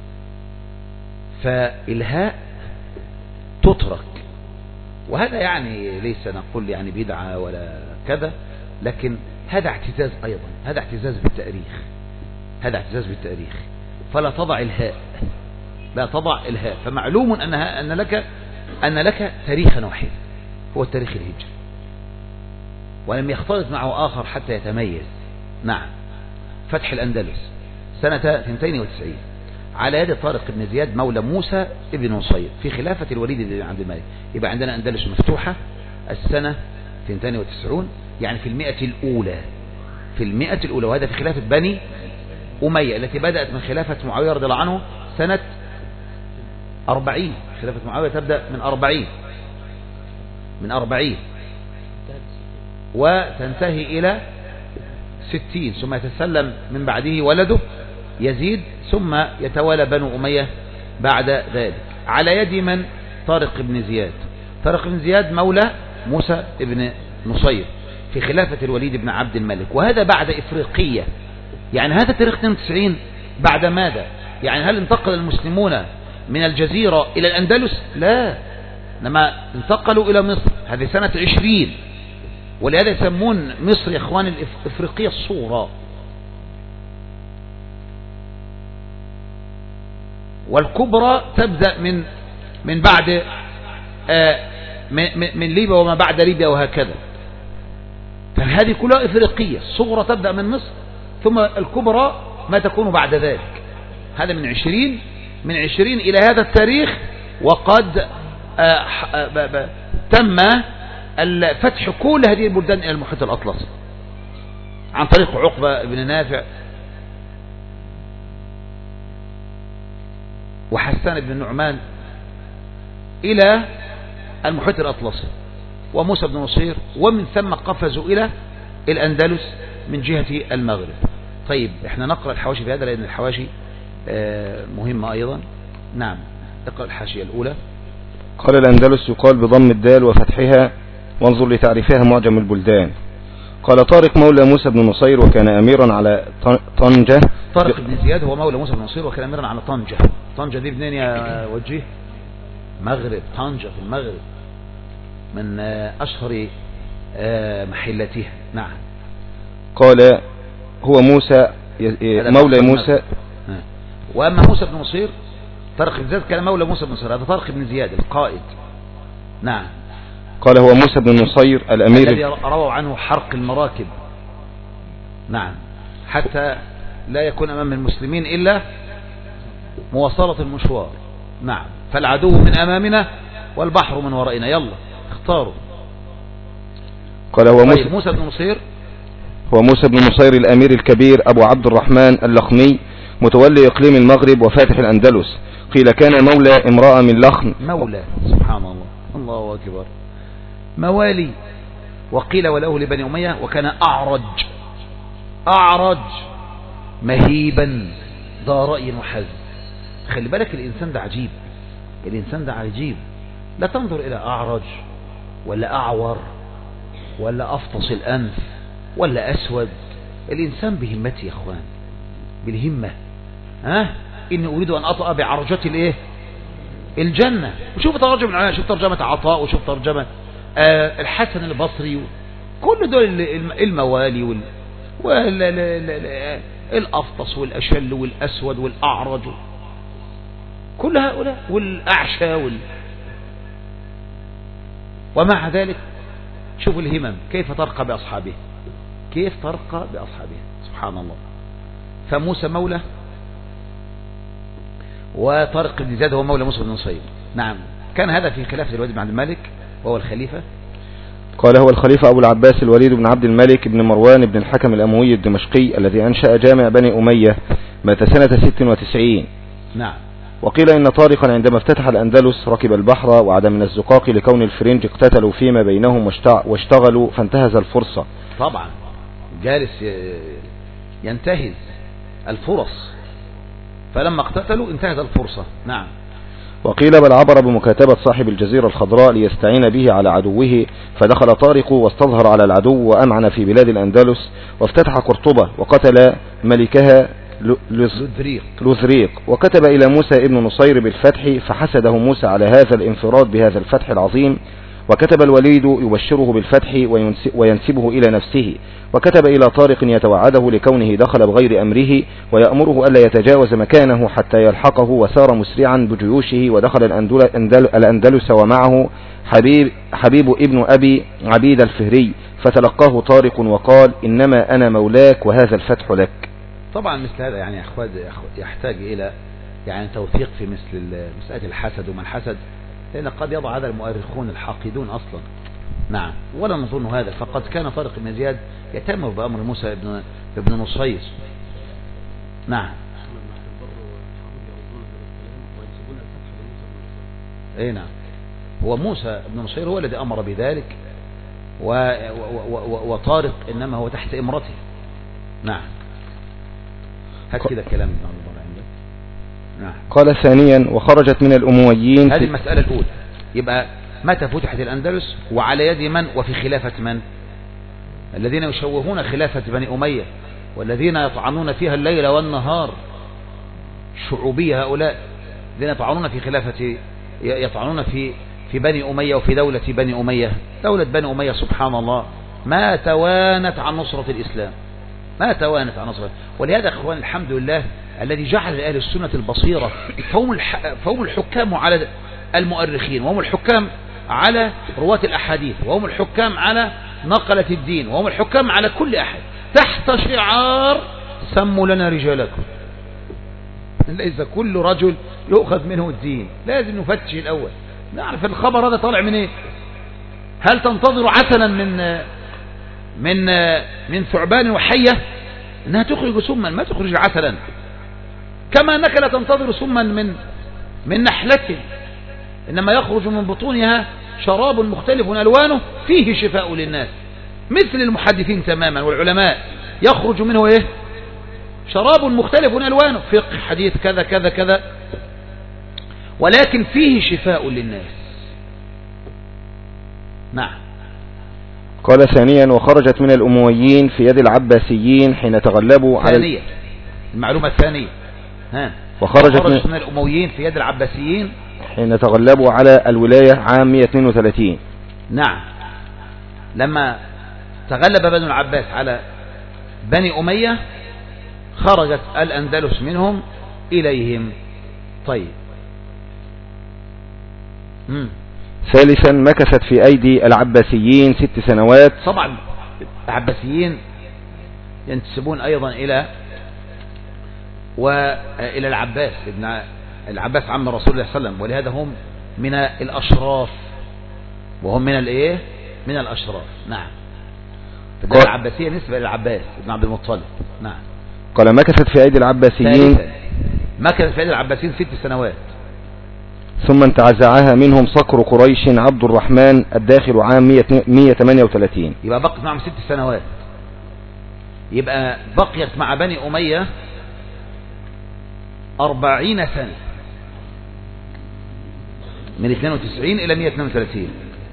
فالهاء تترك، وهذا يعني ليس نقول يعني بدعة ولا كذا، لكن هذا اعتزاز أيضا، هذا اعتزاز بالتاريخ، هذا اعتزاز بالتاريخ. فلا تضع الهاء، لا تضع الهاء. فمعلوم أن لك تاريخا واحدا هو التاريخ الهجري، ولم يختلط معه آخر حتى يتميز. نعم. فتح الأندلس سنة 92 على يد طارق بن زياد مولى موسى ابن نصير في خلافة الوليد بن عبد الملك. يبقى عندنا أندلس مفتوحة السنة 92، يعني في 100 الأولى، في 100 الأولى، وهذا في خلافة بني أمية التي بدأت من خلافة معاوية رضي الله عنه سنة 40. خلافة معاوية تبدأ من 40 وتنتهي إلى 60، ثم يتسلم من بعده ولده يزيد، ثم يتوالى بنو أمية بعد ذلك على يد من؟ طارق بن زياد. طارق بن زياد مولى موسى ابن نصير في خلافة الوليد بن عبد الملك، وهذا بعد إفريقية. يعني هذا تاريخ 92 بعد ماذا؟ يعني هل انتقل المسلمون من الجزيرة إلى الأندلس؟ لا، إنما انتقلوا إلى مصر، هذه سنة 20. ولهذا يسمون مصر يا إخوان الإفريقية الصغرى. والكبرى تبدأ من بعد من ليبيا وما بعد ليبيا وهكذا. فهذه كلها إفريقية. الصغرى تبدأ من مصر، ثم الكبرى ما تكون بعد ذلك. هذا من 20 إلى هذا التاريخ، وقد تم فتح كل هذه البلدان إلى المحيط الأطلسي عن طريق عقبة بن نافع وحسان بن النعمان إلى المحيط الأطلسي وموسى بن نصير، ومن ثم قفزوا إلى الأندلس من جهة المغرب. طيب احنا نقرأ الحواشي في هذا لأن الحواشي مهمة أيضا. نعم، اقرأ الحاشية الأولى. قال الأندلس يقال بضم الدال وفتحها، وانظر لتعريفها معجم البلدان. قال طارق مولى موسى بن نصير وكان أميرا على طنجة. طارق بن زياد هو مولى موسى بن نصير وكان أميرا على طنجة. طنجة دي منين يا وجيه؟ مغرب، طنجة في المغرب، من أشهر محلتها. نعم. قال هو موسى مولى موسى. وأما موسى بن نصير طارق بن زياد كان مولى موسى بن نصير، هذا طارق بن زياد القائد. نعم. قال هو موسى بن نصير الأمير الذي رووا عنه حرق المراكب. نعم، حتى لا يكون أمام المسلمين إلا مواصلة المشوار. نعم، فالعدو من أمامنا والبحر من ورائنا، يلا اختاروا. قال هو موسى بن نصير هو موسى بن نصير الأمير الكبير أبو عبد الرحمن اللخمي متولي إقليم المغرب وفاتح الأندلس. قيل كان مولى امرأة من لخم. مولى، سبحان الله، الله أكبر، موالي. وقيل وله لبني أمية، وكان أعرج مهيبا ذا رأي وحزم. خلي بالك الإنسان ده عجيب، الإنسان ده عجيب. لا تنظر إلى أعرج ولا أعور ولا أفطس الأنف ولا أسود. الإنسان بهمته يا أخوان، بالهمة. إني أريد أن أطأ بعرجة الإيه؟ الجنة. وشوف ترجمة العلماء، شوف ترجمة عطاء، وشوف ترجمة الحسن البصري، كل دول الموالي الأفطس والأشل والأسود والأعرج، كل هؤلاء والأعشى ومع ذلك شوف الهمم كيف ترقى بأصحابه، كيف ترقى بأصحابه، سبحان الله. فموسى مولى، وطارق بن زياد هو مولى موسى بن نصير. نعم، كان هذا في خلافة الوليد بن عبد الملك وهو الخليفة. قال هو الخليفة أبو العباس الوليد بن عبد الملك بن مروان بن الحكم الأموي الدمشقي الذي أنشأ جامع بني أمية، مات سنة 96. نعم. وقيل إن طارقا عندما افتتح الأندلس ركب البحر وعاد من الزقاق لكون الفرنج اقتتلوا فيما بينهم واشتغلوا فانتهز الفرصة. طبعا جالس ينتهز الفرص، فلما اقتتلوا انتهز الفرصة. نعم. وقيل بل عبر بمكاتبة صاحب الجزيرة الخضراء ليستعين به على عدوه، فدخل طارق واستظهر على العدو وأمعن في بلاد الأندلس، وافتتح قرطبة وقتل ملكها لوذريق، وكتب إلى موسى ابن نصير بالفتح، فحسده موسى على هذا الانفراد بهذا الفتح العظيم، وكتب الوليد يبشره بالفتح وينسبه إلى نفسه، وكتب إلى طارق يتوعده لكونه دخل بغير أمره، ويأمره ألا يتجاوز مكانه حتى يلحقه، وسار مسرعا بجيوشه ودخل الأندلس ومعه حبيب ابن أبي عبيد الفهري، فتلقاه طارق وقال إنما أنا مولاك وهذا الفتح لك. طبعا مثل هذا يعني يحتاج إلى يعني توثيق في مثل مسألة الحسد وما الحسد، لأن قد يضع هذا المؤرخون الحاقدون أصلا. نعم. ولا نظن هذا، فقد كان طارق بن زياد يتم بأمر موسى ابن نصير. نعم. اي نعم. هو موسى بن نصير هو الذي أمر بذلك، وطارق إنما هو تحت إمرته. نعم. هات كده كلام ابن عمر عندك. نعم. قال ثانيا وخرجت من الأمويين. هذه المسألة الأولى. يبقى متى فتحت الأندلس وعلى يد من وفي خلافة من؟ الذين يشوهون خلافة بني أمية والذين يطعنون فيها الليل والنهار، شعوبية هؤلاء الذين يطعنون في خلافة، يطعنون في بني أمية وفي دولة بني أمية. دولة بني أمية سبحان الله ما توانت عن نصرة الإسلام، ما توانت عن نصرة. ولهذا أخوان الحمد لله الذي جعل لأهل السنة البصيرة، فهم الحكام على المؤرخين، وهم الحكام على رواة الأحاديث، وهم الحكام على نقلة الدين، وهم الحكام على كل أحد، تحت شعار سموا لنا رجالكم. ليس كل رجل يؤخذ منه الدين، لازم نفتش الأول نعرف الخبر هذا طالع من ايه. هل تنتظر عسلا من ثعبان وحية انها تخرج سما؟ ما تخرج عسلا. كما انك لا تنتظر سما من نحلة، انما يخرج من بطونها شراب مختلف الوانه فيه شفاء للناس، مثل المحدثين تماما والعلماء، يخرج منه ايه؟ شراب مختلف الوانه، فقه حديث كذا كذا كذا، ولكن فيه شفاء للناس. نعم. قال ثانيا وخرجت من الأمويين في يد العباسيين حين تغلبوا على ثانية. المعلومة الثانية وخرجت من الأمويين في يد العباسيين حين تغلبوا على الولاية عام 132. نعم. لما تغلب بنو العباس على بني أمية خرجت الأندلس منهم إليهم. طيب. ثالثا مكثت في أيدي العباسيين 6 سنوات. طبعا العباسيين ينتسبون أيضا إلى العباس ابن العباس عم رسول الله صلى الله عليه وسلم، ولهذا هم من الأشراف، وهم من الايه؟ من الأشراف. نعم. فده العباسية نسبة للعباس ابن عبد المطلب. نعم. قال مكثت في أيدي العباسيين. مكثت في أيدي العباسيين 6 سنوات. ثم انتزعها منهم صقر قريش عبد الرحمن الداخل عام 138. يبقى بقت معهم 6 سنوات. يبقى بقيت مع بني أمية 40 سنة، من 92 إلى 132.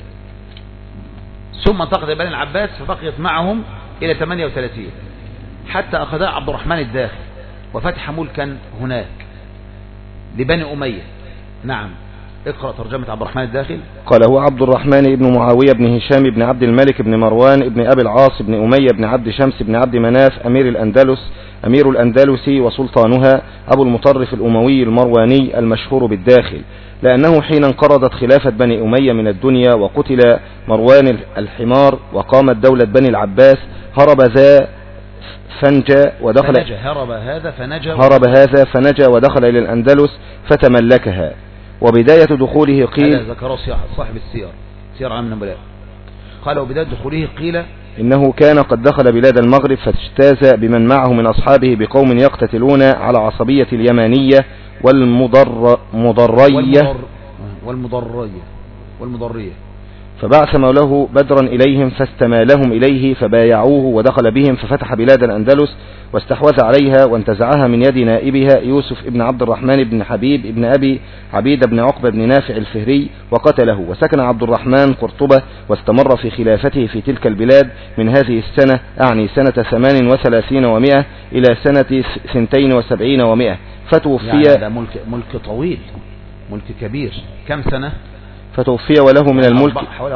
ثم انتقلت بني العباس فبقيت معهم إلى 38 حتى أخذها عبد الرحمن الداخل وفتح ملكا هناك لبني أمية. نعم. اقرأ ترجمة عبد الرحمن الداخل. قال هو عبد الرحمن بن معاوية بن هشام بن عبد الملك بن مروان بن أبي العاص بن أمية بن عبد شمس بن عبد مناف أمير الأندلس وسلطانها، أبو المطرف الأموي المرواني المشهور بالداخل، لأنه حين انقرضت خلافة بني أمية من الدنيا وقتل مروان الحمار وقامت دولة بني العباس هرب هذا فنجا ودخل إلى الأندلس فتملكها. وبداية دخوله قيل هذا ذكره صاحب سير عام النبلاء، قال وبداية دخوله قيل إنه كان قد دخل بلاد المغرب فاجتاز بمن معه من أصحابه بقوم يقتتلون على عصبية اليمانية والمضرية فبعث مولاه بدرا إليهم فاستمالهم إليه فبايعوه ودخل بهم ففتح بلاد الأندلس واستحوذ عليها وانتزعها من يد نائبها يوسف ابن عبد الرحمن بن حبيب ابن أبي عبيد بن عقبة بن نافع الفهري وقتله. وسكن عبد الرحمن قرطبة واستمر في خلافته في تلك البلاد من هذه السنة أعني سنة 38 و100 إلى سنة 72 و100 فتوفي. يعني هذا ملك طويل، ملك كبير. كم سنة؟ فتوفي وله من الملك حوالي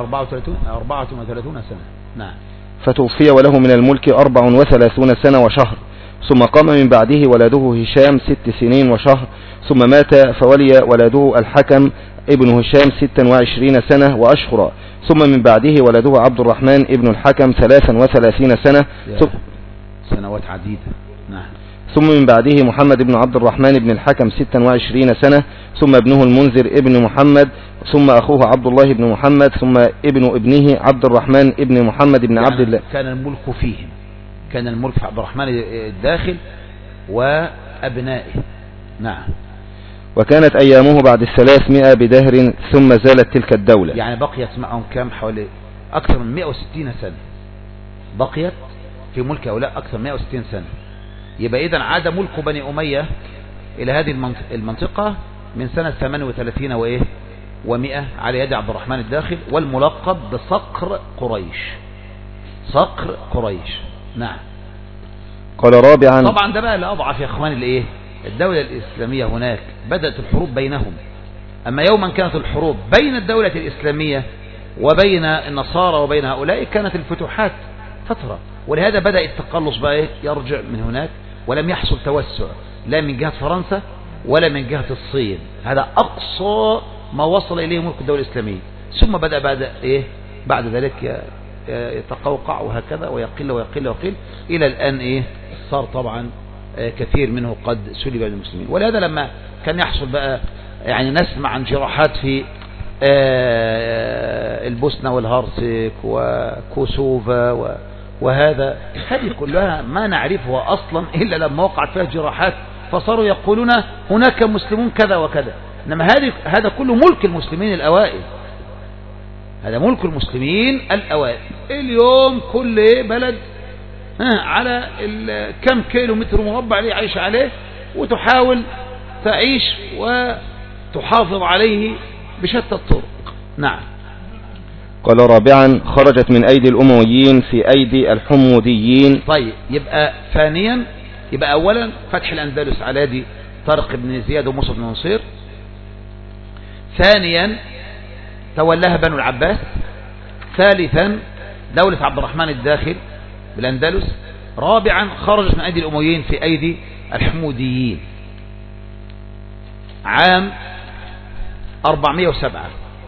34 سنة. نعم. فتوفي وله من الملك 34 سنة وشهر. ثم قام من بعده ولده هشام 6 سنين وشهر. ثم مات فولي ولده الحكم ابن هشام 26 سنة وأشهر. ثم من بعده ولده عبد الرحمن ابن الحكم 33 سنة. سنوات عديدة. نعم. ثم من بعده محمد بن عبد الرحمن بن الحكم 26 سنة. ثم ابنه المنذر ابن محمد. ثم أخوه عبد الله بن محمد. ثم ابن ابنه عبد الرحمن ابن محمد بن عبد الله. كان الملك فيهم، كان الملك في عبد الرحمن الداخل وأبنائه. نعم. وكانت أيامه بعد 300 بدهر ثم زالت تلك الدولة. يعني بقيت معهم كم؟ حوالي أكثر من 160 سنة بقيت في ملك هؤلاء، أكثر من 160 سنة. يبقى إذن عاد ملك بني أمية إلى هذه المنطقة من سنة 38 و100 على يد عبد الرحمن الداخل، والملقب بصقر قريش. صقر قريش. نعم. قال رابعا. طبعا ده بقى الأضعف يا إخوان الدولة الإسلامية هناك بدأت الحروب بينهم. أما يوما كانت الحروب بين الدولة الإسلامية وبين النصارى وبين هؤلاء كانت الفتوحات فترة، ولهذا بدأ التقلص بقى يرجع من هناك، ولم يحصل توسع لا من جهة فرنسا ولا من جهة الصين. هذا أقصى ما وصل إليه ملك الدولة الإسلامية. ثم بدأ بعد ذلك يتقوقع وهكذا ويقل ويقل ويقل إلى الآن صار طبعا كثير منه قد سلب من المسلمين. ولهذا لما كان يحصل بقى يعني نسمع عن جراحات في البوسنة والهرسك وكوسوفا وهذا، هذه كلها ما نعرفها أصلا إلا لما وقعت فيها جراحات فصاروا يقولون هناك مسلمون كذا وكذا. إنما هذا كله ملك المسلمين الأوائل، هذا ملك المسلمين الأوائل. اليوم كل بلد على كم كيلو متر مربع اللي يعيش عليه وتحاول تعيش وتحافظ عليه بشتى الطرق. نعم. قال رابعا خرجت من أيدي الأمويين في أيدي الحموديين. طيب يبقى ثانيا، يبقى أولا فتح الأندلس على يد طارق بن زياد وموسى بن نصير. ثانيا تولاها بنو العباس. ثالثا دولة عبد الرحمن الداخل بالأندلس. رابعا خرجت من أيدي الأمويين في أيدي الحموديين عام 407،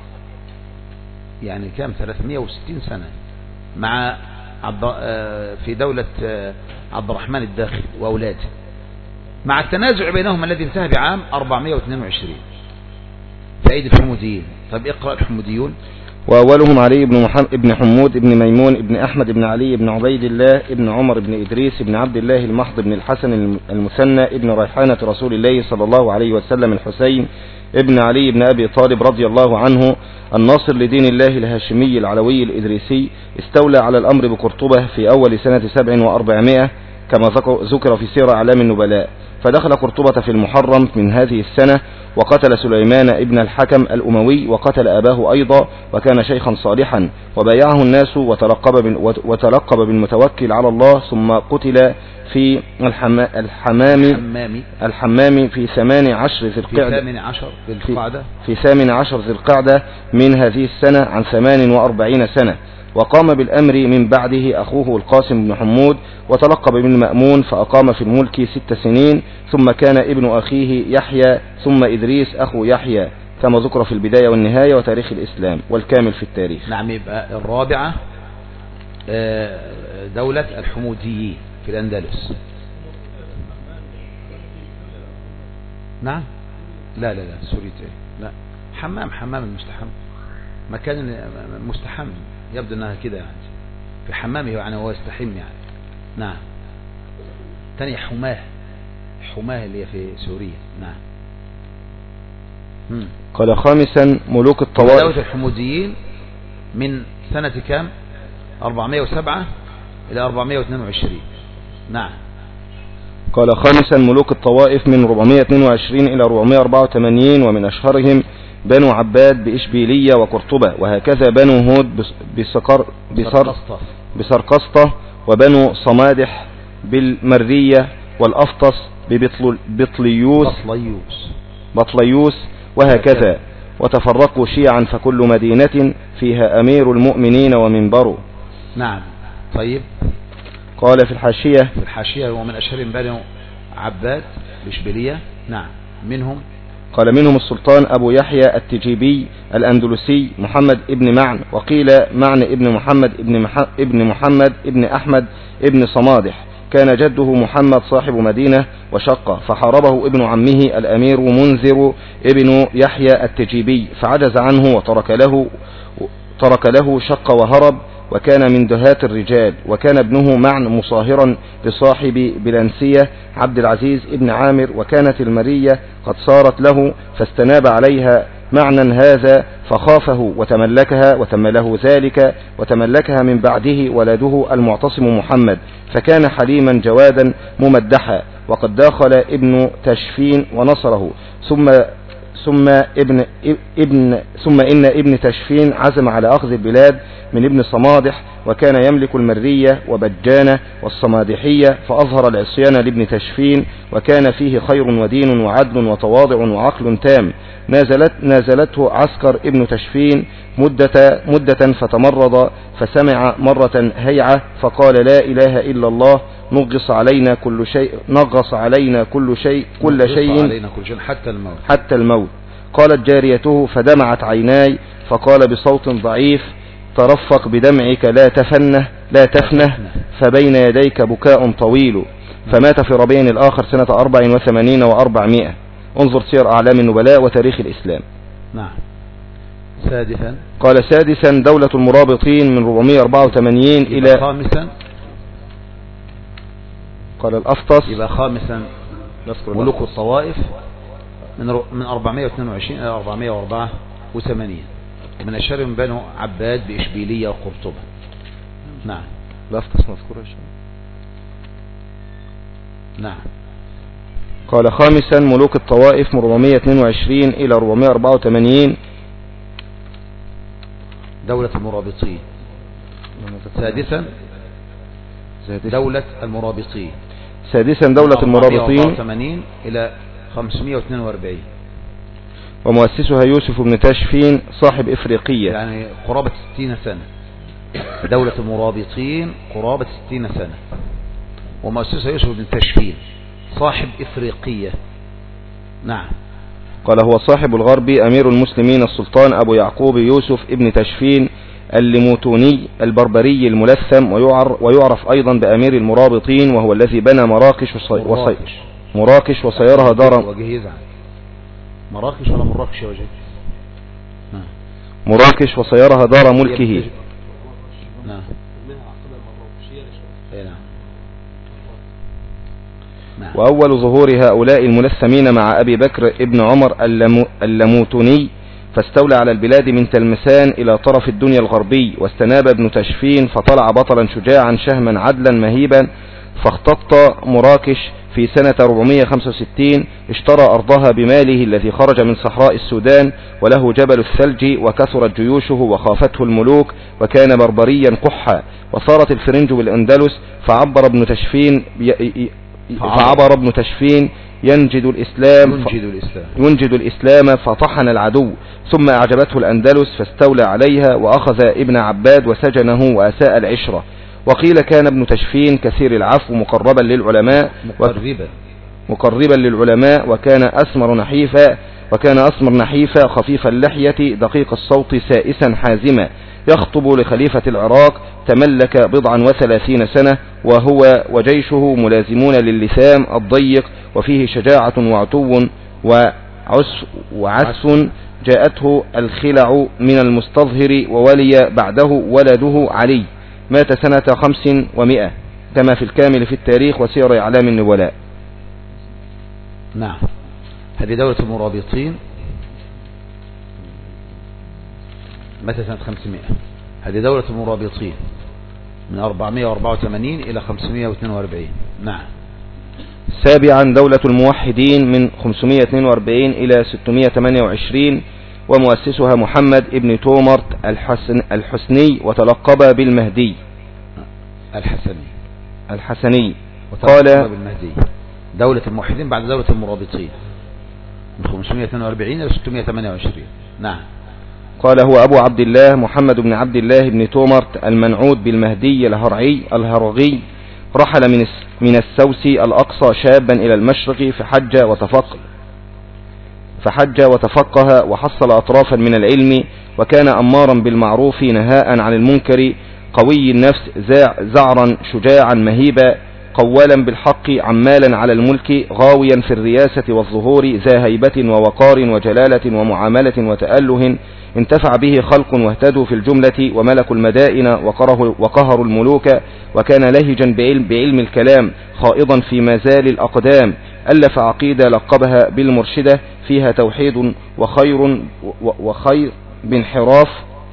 يعني كام 360 سنة مع في دولة عبد الرحمن الداخل وأولاده، مع التنازع بينهم الذي انتهى بعام 422 في أيدي الحموديين. طيب اقرأ الحموديون. وأولهم علي بن حمود بن ميمون بن أحمد بن علي بن عبيد الله بن عمر بن إدريس بن عبد الله المحض بن الحسن المثنى ابن ريحانة رسول الله صلى الله عليه وسلم الحسين ابن علي بن أبي طالب رضي الله عنه الناصر لدين الله الهاشمي العلوي الإدريسي، استولى على الأمر بقرطبة في أول سنة 700 كما ذكر في سير أعلام النبلاء. فدخل قرطبة في المحرم من هذه السنة وقتل سليمان ابن الحكم الأموي وقتل أباه أيضا، وكان شيخا صالحا وبايعه الناس وتلقب بالمتوكل على الله. ثم قتل في الحمام في 18 ذي القعدة في 18 ذي القعدة من هذه السنة عن 48 سنة. وقام بالأمر من بعده أخوه القاسم بن حمود وتلقب بالمأمون فأقام في الملك 6 سنين. ثم كان ابن أخيه يحيى ثم إدريس أخو يحيى كما ذكر في البداية والنهاية وتاريخ الإسلام والكامل في التاريخ. نعم. يبقى الرابعة دولة الحموديين في الأندلس. نعم. لا سورية لا حمام المستحم، مكان مستحم يبدو أنها كده يعني في حمامه يعني هو يستحم يعني. نعم. تاني حماه اللي هي في سوريا. نعم. قال خامسا ملوك الطوائف. دولة الحموديين من سنة كام؟ 407 إلى 422. نعم. قال خامسا ملوك الطوائف من 422 إلى 484، ومن أشهرهم بنو عباد بإشبيلية وقرطبة، وهكذا بنو هود بسرقسطة، وبنو صمادح بالمرية، والأفطس بطليوس، وهكذا. وتفرقوا شيعا، فكل مدينة فيها أمير المؤمنين ومنبره. نعم. طيب. قال في الحاشية ومن أشهرهم بنو عباد بإشبيلية. نعم. قال منهم السلطان أبو يحيى التجيبي الأندلسي محمد ابن معن، وقيل معن ابن محمد ابن أحمد ابن صمادح، كان جده محمد صاحب مدينة وشقة، فحاربه ابن عمه الأمير منذر ابن يحيى التجيبي فعجز عنه ترك له شق وهرب، وكان من دهاة الرجال. وكان ابنه معن مصاهرا لصاحب بلانسية عبد العزيز ابن عامر، وكانت المرية قد صارت له، فاستناب عليها معنى هذا فخافه وتملكها، وتم له ذلك وتملكها من بعده ولده المعتصم محمد، فكان حليما جوادا ممدحا. وقد داخل ابن تشفين ونصره، ثم إن ابن تشفين عزم على أخذ البلاد من ابن صمادح، وكان يملك المرية وبجانة والصمادحية، فأظهر العصيان لابن تشفين، وكان فيه خير ودين وعدل وتواضع وعقل تام. نازلته عسكر ابن تشفين مدة فتمرض، فسمع مرة هيعة فقال لا إله إلا الله، نغص علينا كل شيء حتى الموت. قالت جاريته فدمعت عيناي، فقال بصوت ضعيف ترفق بدمعك لا تفنه فبين يديك بكاء طويل. فمات في ربيع الآخر سنة 84 و400. انظر سير أعلام النبلاء وتاريخ الإسلام. نعم. سادسا. قال سادسا دولة المرابطين من 484 إلى خامسا. قال الأفطس. يبقى خامسا ملوك الطوائف من 422 إلى 484، من أشهرهم بنو عباد بإشبيلية وقرطبة. نعم. الأفطس مذكورة. نعم. قال خامسا ملوك الطوائف من 422 إلى 484 دولة المرابطين. سادسا دولة المرابطين. سادسا دولة المرابطين 484 إلى 542، ومؤسسها يوسف بن تشفين صاحب إفريقية، يعني قرابة 60 سنة. دولة المرابطين قرابة 60 سنة، ومؤسسها يوسف بن تشفين صاحب إفريقية. نعم. قال هو صاحب الغربي أمير المسلمين السلطان أبو يعقوب يوسف ابن تشفين الليموتوني البربري الملثم، ويعرف أيضا بأمير المرابطين، وهو الذي بنى مراكش وصيرها دار مراكش ولا مراكش يا وجه؟ مراكش وصيرها دار ملكه. نعم. وأول ظهور هؤلاء الملثمين مع أبي بكر ابن عمر اللموتوني، فاستولى على البلاد من تلمسان إلى طرف الدنيا الغربي، واستناب ابن تشفين فطلع بطلا شجاعا شهما عدلا مهيبا، فاختط مراكش في سنة 465، اشترى أرضها بماله الذي خرج من صحراء السودان، وله جبل الثلج، وكثرت جيوشه وخافته الملوك، وكان بربريا قحا. وصارت الفرنج بالأندلس، فعبر ابن تشفين ينجد الإسلام فطحن العدو، ثم أعجبته الأندلس فاستولى عليها، وأخذ ابن عباد وسجنه وأساء العشرة. وقيل كان ابن تشفين كثير العفو مقربا للعلماء، وكان أسمر نحيفا خفيف اللحية دقيق الصوت سائسا حازما، يخطب لخليفة العراق، تملك 37 سنة، وهو وجيشه ملازمون للثام الضيق، وفيه شجاعة وعتو وعسف. جاءته الخلع من المستظهر، وولي بعده ولده علي، مات سنة 500 كما في الكامل في التاريخ وسير أعلام النبلاء. نعم. هذه دولة المرابطين، مات سنة 500. هذه دولة المرابطين من 484 إلى 542. نعم. سابعا دولة الموحدين من 542 إلى 628، ومؤسسها محمد ابن تومرت الحسني، وتلقب بالمهدي الحسني. قال بالمهدي. دولة الموحدين بعد دولة المرابطين من 542 إلى 628. نعم. قال هو أبو عبد الله محمد بن عبد الله بن تومرت المنعود بالمهدي الهرغي، رحل من السوس الأقصى شابا إلى المشرق فحج وتفقه وحصل أطرافا من العلم، وكان أمارا بالمعروف نهاء عن المنكر، قوي النفس زعرا شجاعا مهيبا، قوالا بالحق عمالا على الملك، غاويا في الرياسة والظهور، ذا هيبة ووقار وجلالة ومعاملة وتأله، انتفع به خلق واهتدوا في الجملة، وملكوا المدائن وقهروا الملوك، وكان لهجا بعلم الكلام، خائضا في مزال الأقدام، ألف عقيدة لقبها بالمرشدة، فيها توحيد وخير بانحراف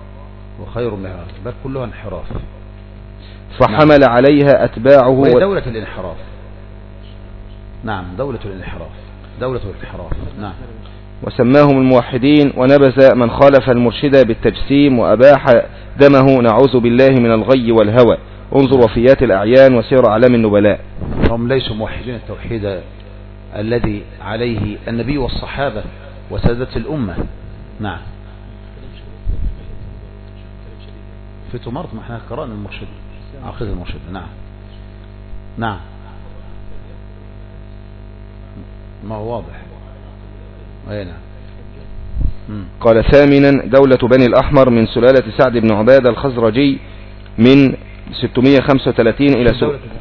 بل كلها انحراف، فحمل عليها أتباعه. وهي دولة الانحراف. نعم، دولة الانحراف. نعم. وسماهم الموحدين، ونبذ من خالف المرشد بالتجسيم، وأباح دمه، نعوذ بالله من الغي والهوى. انظر وفيات الأعيان وسير أعلام النبلاء. هم ليسوا موحدين التوحيد الذي عليه النبي والصحابة وسادة الأمة. نعم. في تمرت ما احنا قرأنا المرشد، عقيدة المرشد. نعم. ما هو واضح. أي نعم. قال ثامنا دولة بني الأحمر من سلالة سعد بن عبادة الخزرجي من 635 إلى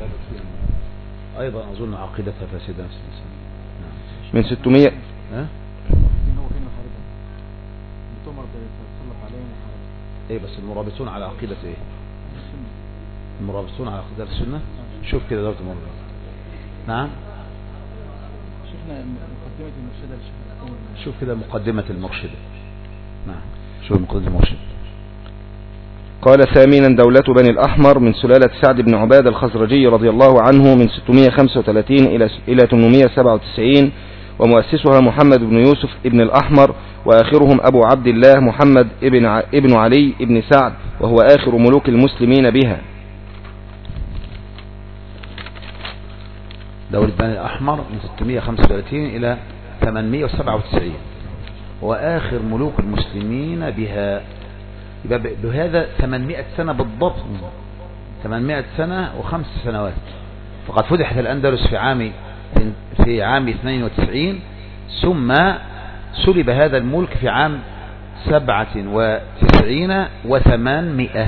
أيضا أظن عقيدتها فاسدة نفس الإنسان. من 600 ايه بس المرابطون على عقيدة ايه؟ المرابطون على عقيدة السنة. شوف كده دولة المرابطون. نعم. شفنا مقدمة المرشدة. شوف كده مقدمة المرشدة. نعم. شوف مقدمة المرشدة. قال ثامنا دولة بني الأحمر من سلالة سعد بن عبادة الخزرجي رضي الله عنه من 635 إلى 897، ومؤسسها محمد بن يوسف ابن الأحمر، وآخرهم أبو عبد الله محمد ابن علي ابن سعد، وهو آخر ملوك المسلمين بها. دولة بني الأحمر من 635 إلى 897، وآخر ملوك المسلمين بها. يبقى بهذا 800 سنة بالضبط، 800 سنة و5 سنوات. فقد فتحت الأندلس في عام 92، ثم سلب هذا الملك في عام 97 و800،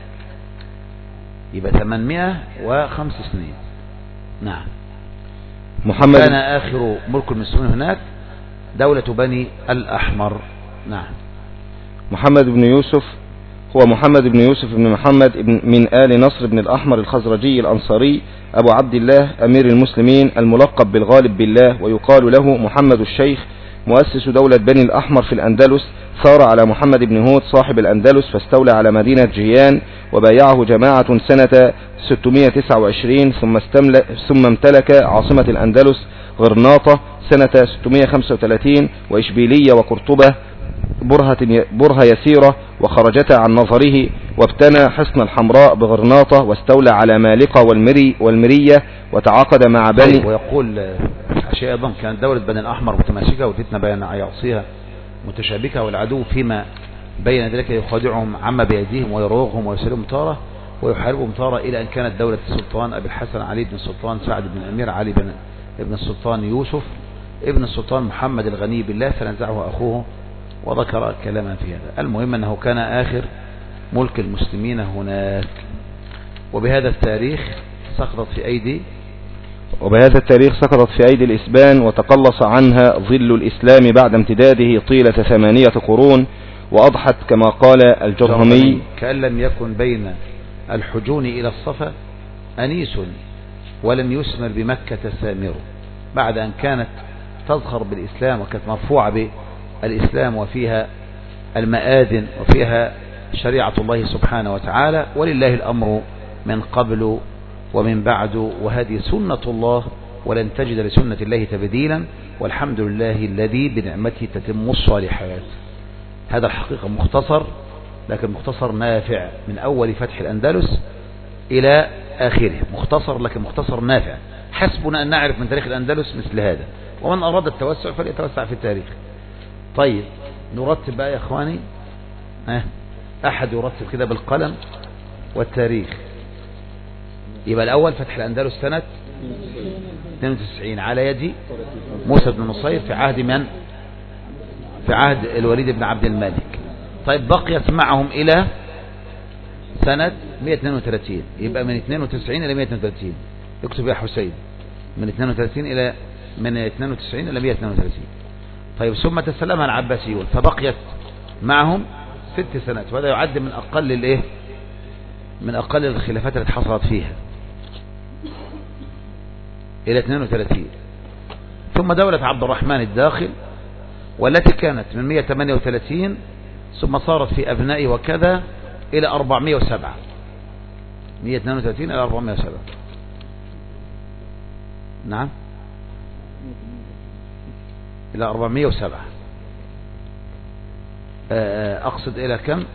يبقى 805 سنين. نعم. كان آخر ملك المسلمين هناك دولة بني الأحمر. نعم. محمد بن يوسف هو محمد بن يوسف بن محمد من آل نصر بن الأحمر الخزرجي الأنصاري، أبو عبد الله أمير المسلمين، الملقب بالغالب بالله، ويقال له محمد الشيخ، مؤسس دولة بني الأحمر في الأندلس. ثار على محمد بن هود صاحب الأندلس، فاستولى على مدينة جيان، وبايعه جماعة سنة 629، ثم امتلك عاصمة الأندلس غرناطة سنة 635، وإشبيلية وقرطبة برهة يسيرة، وخرجتا عن نظره، وابتنى حصن الحمراء بغرناطة، واستولى على مالقة والمرية، وتعاقد مع بني. ويقول أشياء أيضا كانت دولة بني الأحمر متماسكة، والفتنة بين عياصيها متشابكة، والعدو فيما بين ذلك يخادعهم عما بيديهم ويروغهم ويسلمهم تارة ويحاربهم تارة، إلى أن كانت دولة السلطان أبي الحسن علي بن السلطان سعد بن الأمير علي بن السلطان يوسف ابن السلطان محمد الغني بالله، فنزعه أخوه، وذكر كلاما في هذا. المهم أنه كان آخر ملك المسلمين هناك. وبهذا التاريخ سقطت في أيدي الإسبان، وتقلص عنها ظل الإسلام بعد امتداده طيلة 8 قرون، وأضحت كما قال الجرهمي: كأن لم يكن بين الحجون إلى الصفا أنيس، ولم يسمر بمكة سامر. بعد أن كانت تزخر بالإسلام، وكانت مرفوعة بالإسلام، وفيها المآذن، وفيها شريعة الله سبحانه وتعالى، ولله الأمر من قبل ومن بعد، وهذه سنة الله ولن تجد لسنة الله تبديلا، والحمد لله الذي بنعمته تتم الصالحات. هذا الحقيقة مختصر، لكن مختصر نافع من أول فتح الأندلس إلى آخره، مختصر لكن مختصر نافع. حسبنا أن نعرف من تاريخ الأندلس مثل هذا، ومن أراد التوسع فليتوسع في التاريخ. طيب نرتب بقى يا إخواني، أحد يرتب كده بالقلم والتاريخ. يبقى الأول فتح الأندلس سنة 92 على يد موسى بن نصير في عهد من؟ في عهد الوليد بن عبد الملك. طيب بقيت معهم إلى سنة 132، يبقى من 92 إلى 132. اكتب يا حسين، من 92 إلى 132. طيب ثم تسلمها العباسيون فبقيت معهم 6 سنوات، وهذا يعد من أقل الإيه؟ من أقل الخلافات التي حصلت فيها إلى 32. ثم دولة عبد الرحمن الداخل، والتي كانت من 138 ثم صارت في أبنائه وكذا إلى 407. 132 إلى 407. نعم إلى 407. أقصد إلى كم؟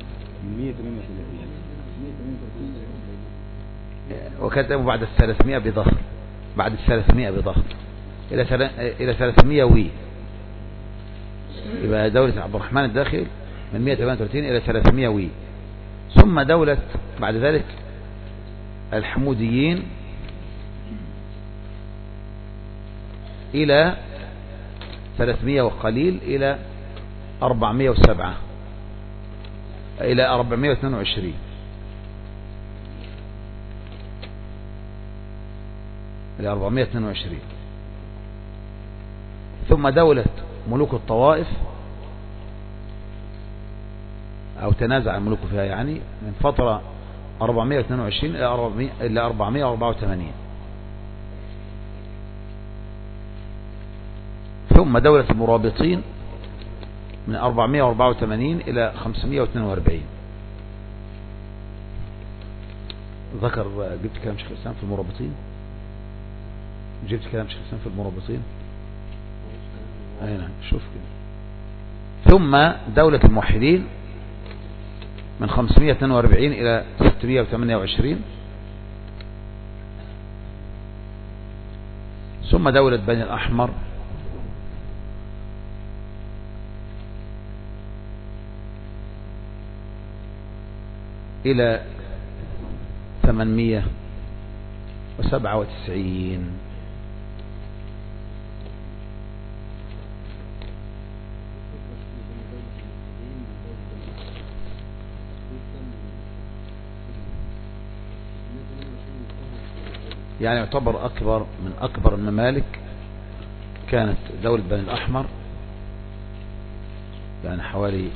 وكتبوا بعد 300 بظهر، بعد 300 بظهر إلى 300 وي. يبقى دولة عبد الرحمن الداخل من 138 إلى 300 وي. ثم دولة بعد ذلك الحموديين إلى 300 وقليل إلى 407 إلى 422. إلى 422. ثم دولة ملوك الطوائف، أو تنازع الملوك فيها يعني، من فترة 422 إلى 484. ثم دولة المرابطين من 484 إلى 542. ذكر جبت كلام شيخ الإسلام في المرابطين؟ جبت كلام شيخ الإسلام في المرابطين؟ أين شوف كده. ثم دولة الموحدين من 542 إلى 628. ثم دولة بني الأحمر إلى 897. يعني يعتبر أكبر من أكبر الممالك كانت دولة بني الأحمر، يعني حوالي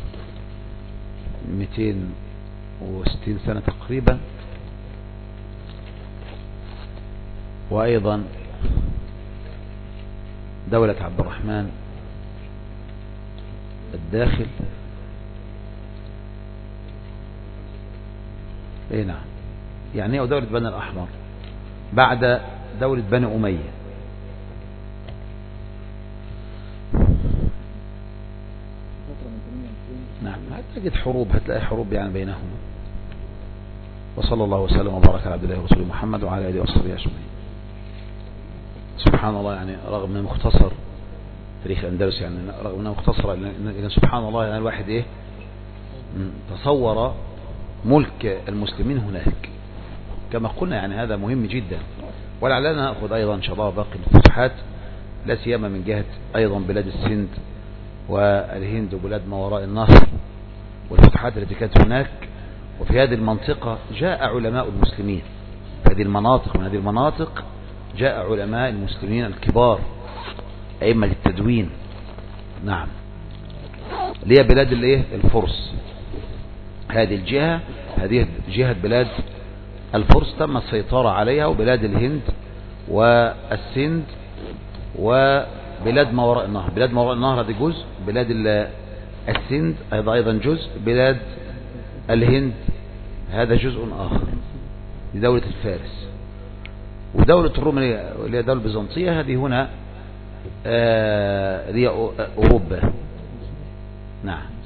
260 سنة تقريبا. وأيضا دولة عبد الرحمن الداخل، اي نعم، يعني هي دولة بني الأحمر بعد دولة بني أمية. نعم، هتجد حروب، هتلاقي حروب يعني بينهم. وصلى الله وسلم وبارك على عبد الله ورسوله محمد وعلى آله وصحبه أجمعين. سبحان الله، يعني رغم انه مختصر تاريخ الأندلس، يعني رغم انه مختصر، إذن سبحان الله، يعني الواحد ايه تصور ملك المسلمين هناك كما قلنا. يعني هذا مهم جدا، ولعلنا نأخذ أيضا إن شاء الله باقي الفتوحات، لا سيما من جهة أيضا بلاد السند والهند وبلاد ما وراء النهر، والفتوحات التي كانت هناك. وفي هذه المنطقة جاء علماء المسلمين، في هذه المناطق، من هذه المناطق جاء علماء المسلمين الكبار، أئمة التدوين. نعم، اللي هي بلاد الايه الفرس. هذه الجهة، هذه جهة بلاد الفرس تم السيطرة عليها، وبلاد الهند والسند وبلاد ما وراء النهر. بلاد ما وراء النهر هذه جزء، بلاد السند أيضا جزء، بلاد الهند هذا جزء آخر لدولة الفارس. ودولة الروم اللي هي الدولة البيزنطية هذه هنا اللي هي أوروبا. نعم.